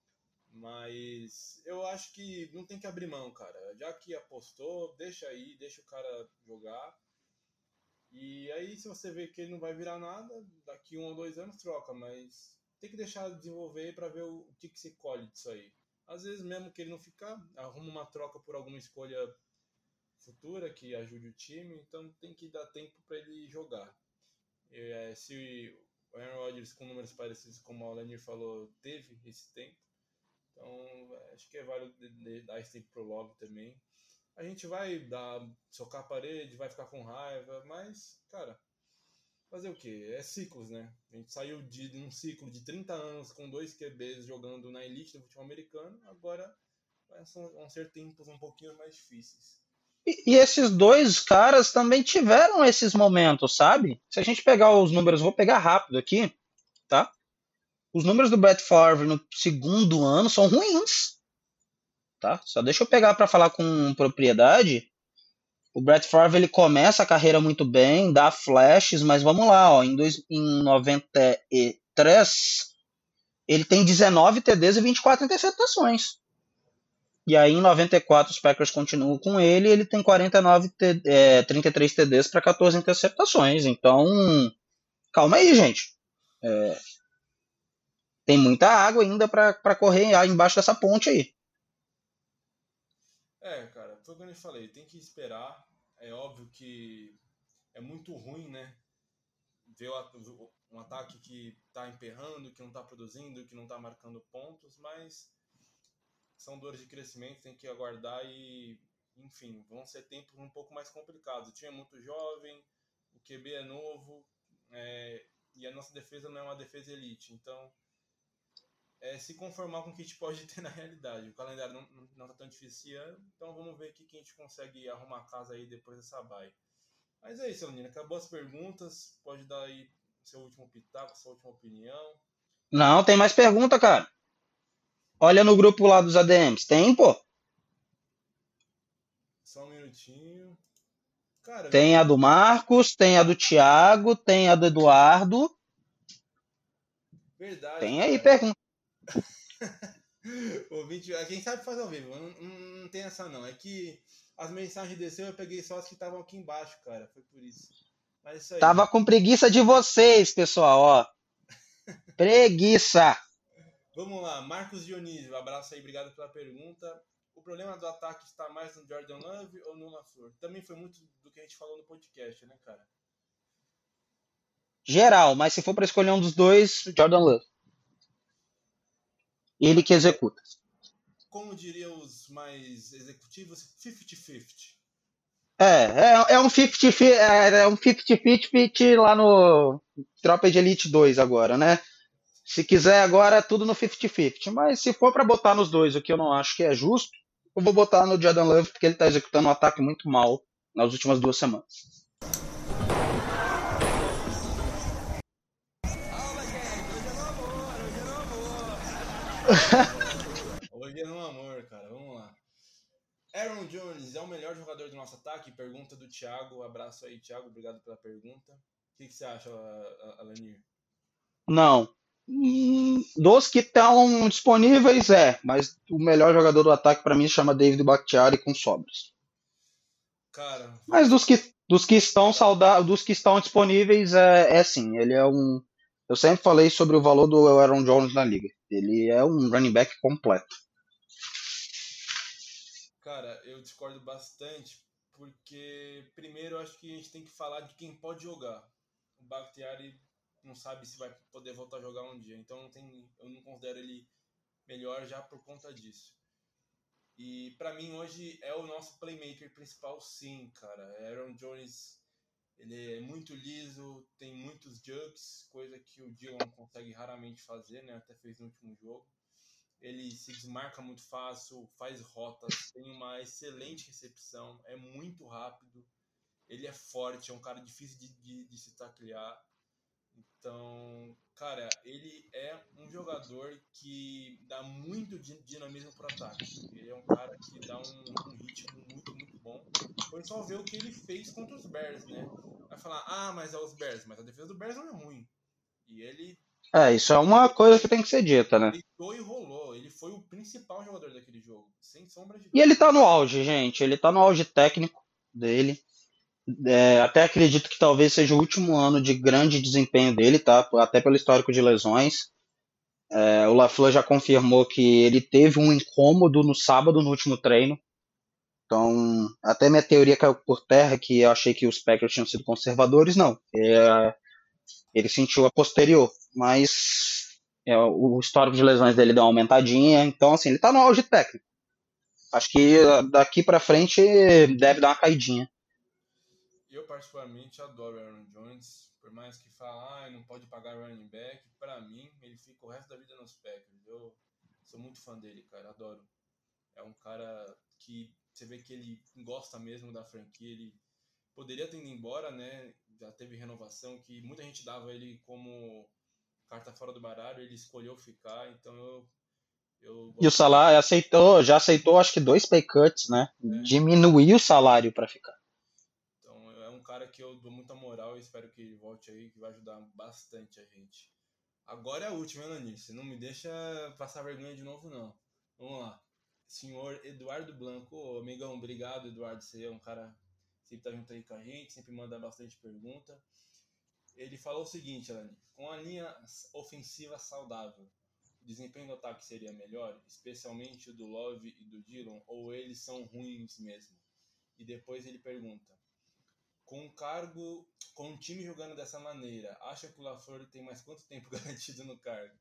Mas eu acho que não tem que abrir mão, cara. Já que apostou, deixa aí, deixa o cara jogar. E aí, se você vê que ele não vai virar nada, daqui um ou dois anos troca, mas tem que deixar desenvolver para ver o que, que se colhe disso aí. Às vezes, mesmo que ele não ficar, arruma uma troca por alguma escolha futura que ajude o time, então tem que dar tempo para ele jogar. É, se o Aaron Rodgers, com números parecidos como o Lenir falou, teve esse tempo, então acho que é válido dar esse tempo pro Love também. A gente vai dar, socar a parede, vai ficar com raiva, mas, cara, fazer o quê? É ciclos, né? A gente saiu de um ciclo de trinta anos com dois Q Bs jogando na elite do futebol americano, agora vão ser tempos um pouquinho mais difíceis. E, e esses dois caras também tiveram esses momentos, sabe? Se a gente pegar os números, vou pegar rápido aqui, tá? Os números do Brett Favre no segundo ano são ruins, tá? Só deixa eu pegar para falar com propriedade. O Brett Favre ele começa a carreira muito bem, dá flashes, mas vamos lá, ó, em, dois, em noventa e três ele tem dezenove T Ds e vinte e quatro interceptações. E aí em noventa e quatro os Packers continuam com ele e ele tem quarenta e nove T, é, trinta e três T Ds para catorze interceptações. Então, calma aí, gente. É, tem muita água ainda para correr embaixo dessa ponte aí. É, cara, foi o que eu falei, tem que esperar. É óbvio que é muito ruim, né? Ver um ataque que tá emperrando, que não tá produzindo, que não tá marcando pontos, mas são dores de crescimento, tem que aguardar e, enfim, vão ser tempos um pouco mais complicados. O time é muito jovem, o Q B é novo, é, e a nossa defesa não é uma defesa elite, então é se conformar com o que a gente pode ter na realidade. O calendário não, não, não tá tão difícil esse ano, então vamos ver o que a gente consegue arrumar a casa aí depois dessa bye. Mas é isso, Leonina, acabou as perguntas, pode dar aí seu último pitaco, sua última opinião. Não, tem mais pergunta, cara. Olha no grupo lá dos A D Ms. Tem, pô? Só um minutinho. Cara, tem a do Marcos, tem a do Thiago, tem a do Eduardo. Verdade, tem cara. aí pergunta. Ouvinte, a gente sabe fazer ao vivo, não, não, não tem essa não. É que as mensagens desceu, eu peguei só as que estavam aqui embaixo, cara. Foi por isso. Mas isso aí. Tava com preguiça de vocês, pessoal, ó. Preguiça. Vamos lá, Marcos Dionísio, um abraço aí, obrigado pela pergunta. O problema do ataque está mais no Jordan Love ou no LaFleur? Também foi muito do que a gente falou no podcast, né, cara? Geral, mas se for para escolher um dos dois, Jordan Love. Ele que executa. Como diriam os mais executivos, cinquenta cinquenta. É, é, é um cinquenta é, é um cinquenta cinquenta lá no Tropa de Elite dois agora, né? Se quiser agora é tudo no cinquenta cinquenta, mas se for para botar nos dois, o que eu não acho que é justo, eu vou botar no Jordan Love porque ele tá executando um ataque muito mal nas últimas duas semanas. Hoje é no amor, cara. Vamos lá. Aaron Jones é o melhor jogador do nosso ataque? Pergunta do Thiago. Abraço aí, Thiago. Obrigado pela pergunta. O que, que você acha, Alanir? Não. Dos que estão disponíveis, é. Mas o melhor jogador do ataque para mim se chama David Bakhtiari com sobras. Cara... Mas dos que, dos que estão saudáveis, dos que estão disponíveis, é, é sim. Ele é um... Eu sempre falei sobre o valor do Aaron Jones na liga. Ele é um running back completo. Cara, eu discordo bastante, porque primeiro eu acho que a gente tem que falar de quem pode jogar. O Bakhtiari não sabe se vai poder voltar a jogar um dia, então não tem, eu não considero ele melhor já por conta disso. E pra mim hoje é o nosso playmaker principal, sim, cara. Aaron Jones, ele é muito liso, tem muitos jugs, coisa que o Dillon consegue raramente fazer, né? Até fez no último jogo. Ele se desmarca muito fácil, faz rotas, tem uma excelente recepção, é muito rápido, ele é forte, é um cara difícil de, de, de se taclear. Então, cara, ele é um jogador que dá muito dinamismo pro ataque. Ele é um cara que dá um, um ritmo muito, muito bom. Foi só ver o que ele fez contra os Bears, né? Vai falar, ah, mas é os Bears. Mas a defesa do Bears não é ruim. E ele É, isso é uma coisa que tem que ser dita, né? deitou e rolou. Ele foi o principal jogador daquele jogo. Sem sombra de E dúvida. ele tá no auge, gente. Ele tá no auge técnico dele. É, até acredito que talvez seja o último ano de grande desempenho dele, tá? Até pelo histórico de lesões. É, o LaFleur já confirmou que ele teve um incômodo no sábado, no último treino. Então, até minha teoria caiu por terra, que eu achei que os Packers tinham sido conservadores, não. É, ele sentiu a posterior, mas é, o histórico de lesões dele deu uma aumentadinha, então assim, ele tá no auge técnico. Acho que daqui pra frente deve dar uma caidinha. Eu particularmente adoro o Aaron Jones, por mais que fala, ah, não pode pagar running back, pra mim ele fica o resto da vida nos Packers. Eu sou muito fã dele, cara, adoro. É um cara que você vê que ele gosta mesmo da franquia, ele poderia ter ido embora, né? Já teve renovação, que muita gente dava ele como carta fora do baralho, ele escolheu ficar, então eu, eu E o gosto salário aceitou, já aceitou acho que dois pay cuts, né? muito, né? Diminuiu o salário para ficar. Então é um cara que eu dou muita moral e espero que ele volte aí, que vai ajudar bastante a gente. Agora é a última, Elani, você não me deixa passar vergonha de novo, não. Vamos lá. Senhor Eduardo Blanco, ô, amigão, obrigado, Eduardo, você é um cara que sempre tá junto aí com a gente, sempre manda bastante pergunta. Ele falou o seguinte, Elani, com a linha ofensiva saudável, o desempenho do ataque seria melhor, especialmente o do Love e do Dillon, ou eles são ruins mesmo? E depois ele pergunta, com um cargo, com um time jogando dessa maneira, acha que o LaFleur tem mais quanto tempo garantido no cargo?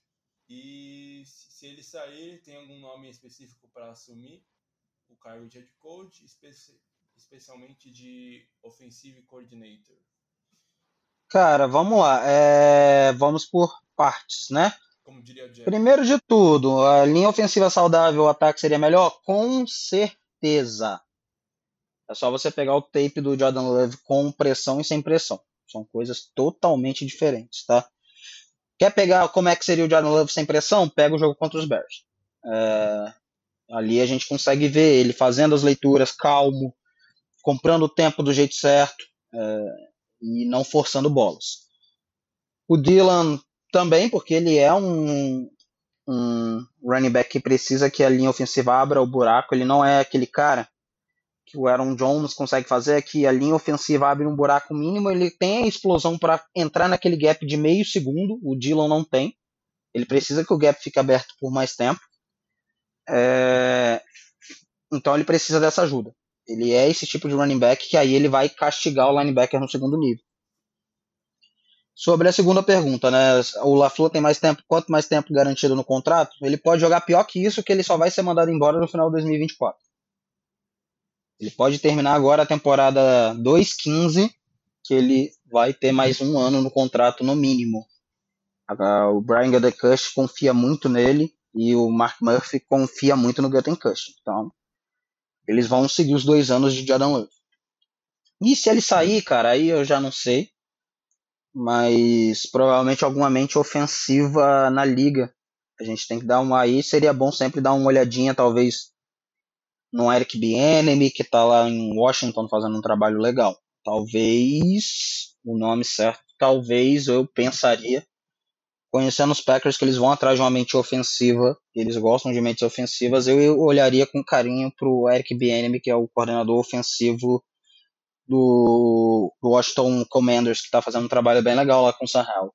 E se ele sair, tem algum nome específico para assumir o cargo de head coach, especi especialmente de offensive coordinator? Cara, vamos lá. É, vamos por partes, né? Como diria o Jack. Primeiro de tudo, a linha ofensiva saudável, o ataque seria melhor? Com certeza. É só você pegar o tape do Jordan Love com pressão e sem pressão. São coisas totalmente diferentes, tá? Quer pegar como é que seria o Jordan Love sem pressão? Pega o jogo contra os Bears. É, ali a gente consegue ver ele fazendo as leituras calmo, comprando o tempo do jeito certo é, e não forçando bolas. O Dylan também, porque ele é um, um running back que precisa que a linha ofensiva abra o buraco. Ele não é aquele cara que o Aaron Jones consegue fazer, que a linha ofensiva abre um buraco mínimo, ele tem a explosão para entrar naquele gap de meio segundo, o Dylan não tem. Ele precisa que o gap fique aberto por mais tempo. É... Então ele precisa dessa ajuda. Ele é esse tipo de running back que aí ele vai castigar o linebacker no segundo nível. Sobre a segunda pergunta, né? O LaFleur tem mais tempo, quanto mais tempo garantido no contrato? Ele pode jogar pior que isso, que ele só vai ser mandado embora no final de dois mil e vinte e quatro. Ele pode terminar agora a temporada dois quinze, que ele vai ter mais um ano no contrato no mínimo. O Brian Gutekunst confia muito nele e o Mark Murphy confia muito no Gutekunst. Então, eles vão seguir os dois anos de Jordan Love. E se ele sair, cara, aí eu já não sei. Mas provavelmente alguma mente ofensiva na liga. A gente tem que dar uma aí. Seria bom sempre dar uma olhadinha, talvez, no Eric Bieniemy, que tá lá em Washington fazendo um trabalho legal. Talvez, o nome certo, talvez eu pensaria, conhecendo os Packers, que eles vão atrás de uma mente ofensiva, eles gostam de mentes ofensivas, eu olharia com carinho pro Eric Bieniemy, que é o coordenador ofensivo do, do Washington Commanders, que está fazendo um trabalho bem legal lá com o Sam Howell.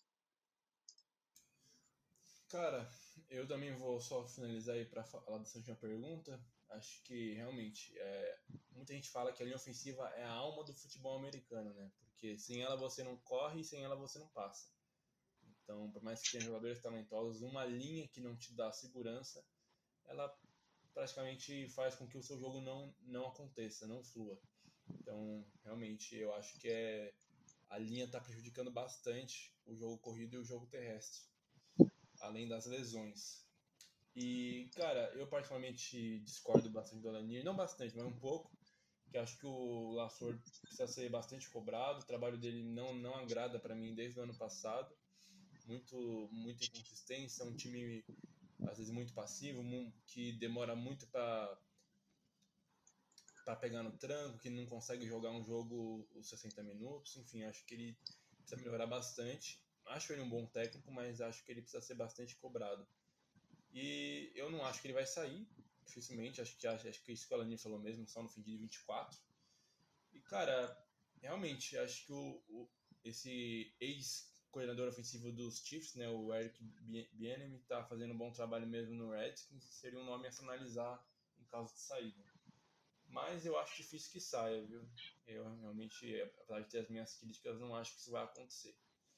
Cara, eu também vou só finalizar aí para falar dessa última pergunta. Acho que realmente é, muita gente fala que a linha ofensiva é a alma do futebol americano, né? Porque sem ela você não corre e sem ela você não passa. Então, por mais que tenha jogadores talentosos, uma linha que não te dá segurança, ela praticamente faz com que o seu jogo não, não aconteça, não flua. Então, realmente, eu acho que é, a linha está prejudicando bastante o jogo corrido e o jogo terrestre, além das lesões. E, cara, eu particularmente discordo bastante do Alanir, não bastante, mas um pouco. que acho que o LaFleur precisa ser bastante cobrado. O trabalho dele não, não agrada para mim desde o ano passado. Muito, muita inconsistência, um time às vezes muito passivo, que demora muito para para pegar no tranco, que não consegue jogar um jogo os sessenta minutos. Enfim, acho que ele precisa melhorar bastante. Acho ele um bom técnico, mas acho que ele precisa ser bastante cobrado. E eu não acho que ele vai sair, dificilmente. Acho que, acho, acho que isso que o Alanir falou mesmo, só no fim de vinte e quatro. E, cara, realmente, acho que o, o, esse ex-coordenador ofensivo dos Chiefs, né, o Eric Bieniemy, tá fazendo um bom trabalho mesmo no Redskins. Seria um nome a se analisar em caso de saída. Mas eu acho difícil que saia, viu? Eu realmente, apesar de ter as minhas críticas, não acho que isso vai acontecer.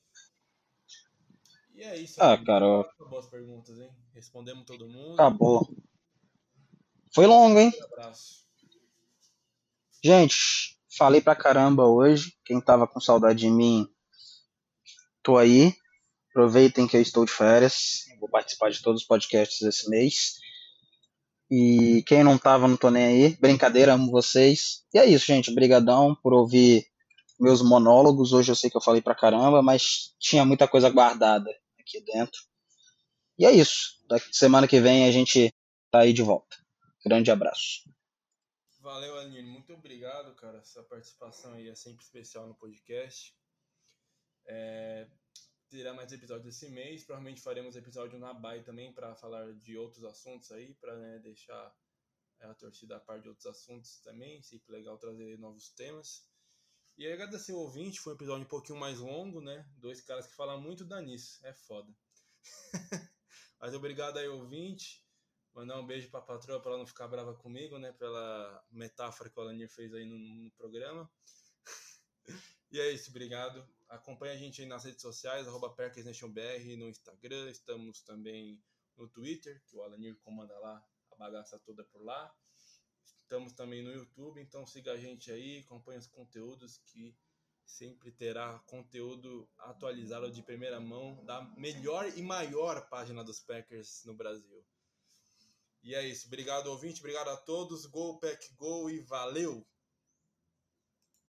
E é isso, Ah, Alanir. cara, Acabou as perguntas, hein? Respondemos todo mundo. acabou. Foi longo, hein? Um abraço. Gente, falei pra caramba hoje. Quem tava com saudade de mim, tô aí. Aproveitem que eu estou de férias. Vou participar de todos os podcasts esse mês. E quem não tava, não tô nem aí. Brincadeira, amo vocês. E é isso, gente. Obrigadão por ouvir meus monólogos. Hoje eu sei que eu falei pra caramba, mas tinha muita coisa guardada aqui dentro. E é isso. Daqui semana que vem a gente tá aí de volta. Grande abraço. Valeu, Aline. Muito obrigado, cara. Essa participação aí é sempre especial no podcast. É... Terá mais episódios esse mês. Provavelmente faremos episódio na Bay também para falar de outros assuntos aí, para né, deixar a torcida a par de outros assuntos também. Sempre legal trazer novos temas. E aí, agradecer o ouvinte. Foi um episódio um pouquinho mais longo, né? Dois caras que falam muito dá nisso. É foda. Mas obrigado aí, ouvinte. Mandar um beijo pra patroa pra ela não ficar brava comigo, né? Pela metáfora que o Alanir fez aí no, no programa. E é isso, obrigado. Acompanhe a gente aí nas redes sociais, arroba PerkersNationBR no Instagram. Estamos também no Twitter, que o Alanir comanda lá a bagaça toda por lá. Estamos também no YouTube, então siga a gente aí, acompanhe os conteúdos que sempre terá conteúdo atualizado de primeira mão da melhor e maior página dos Packers no Brasil. E é isso. Obrigado, ouvinte. Obrigado a todos. Go, Pack, Go e valeu!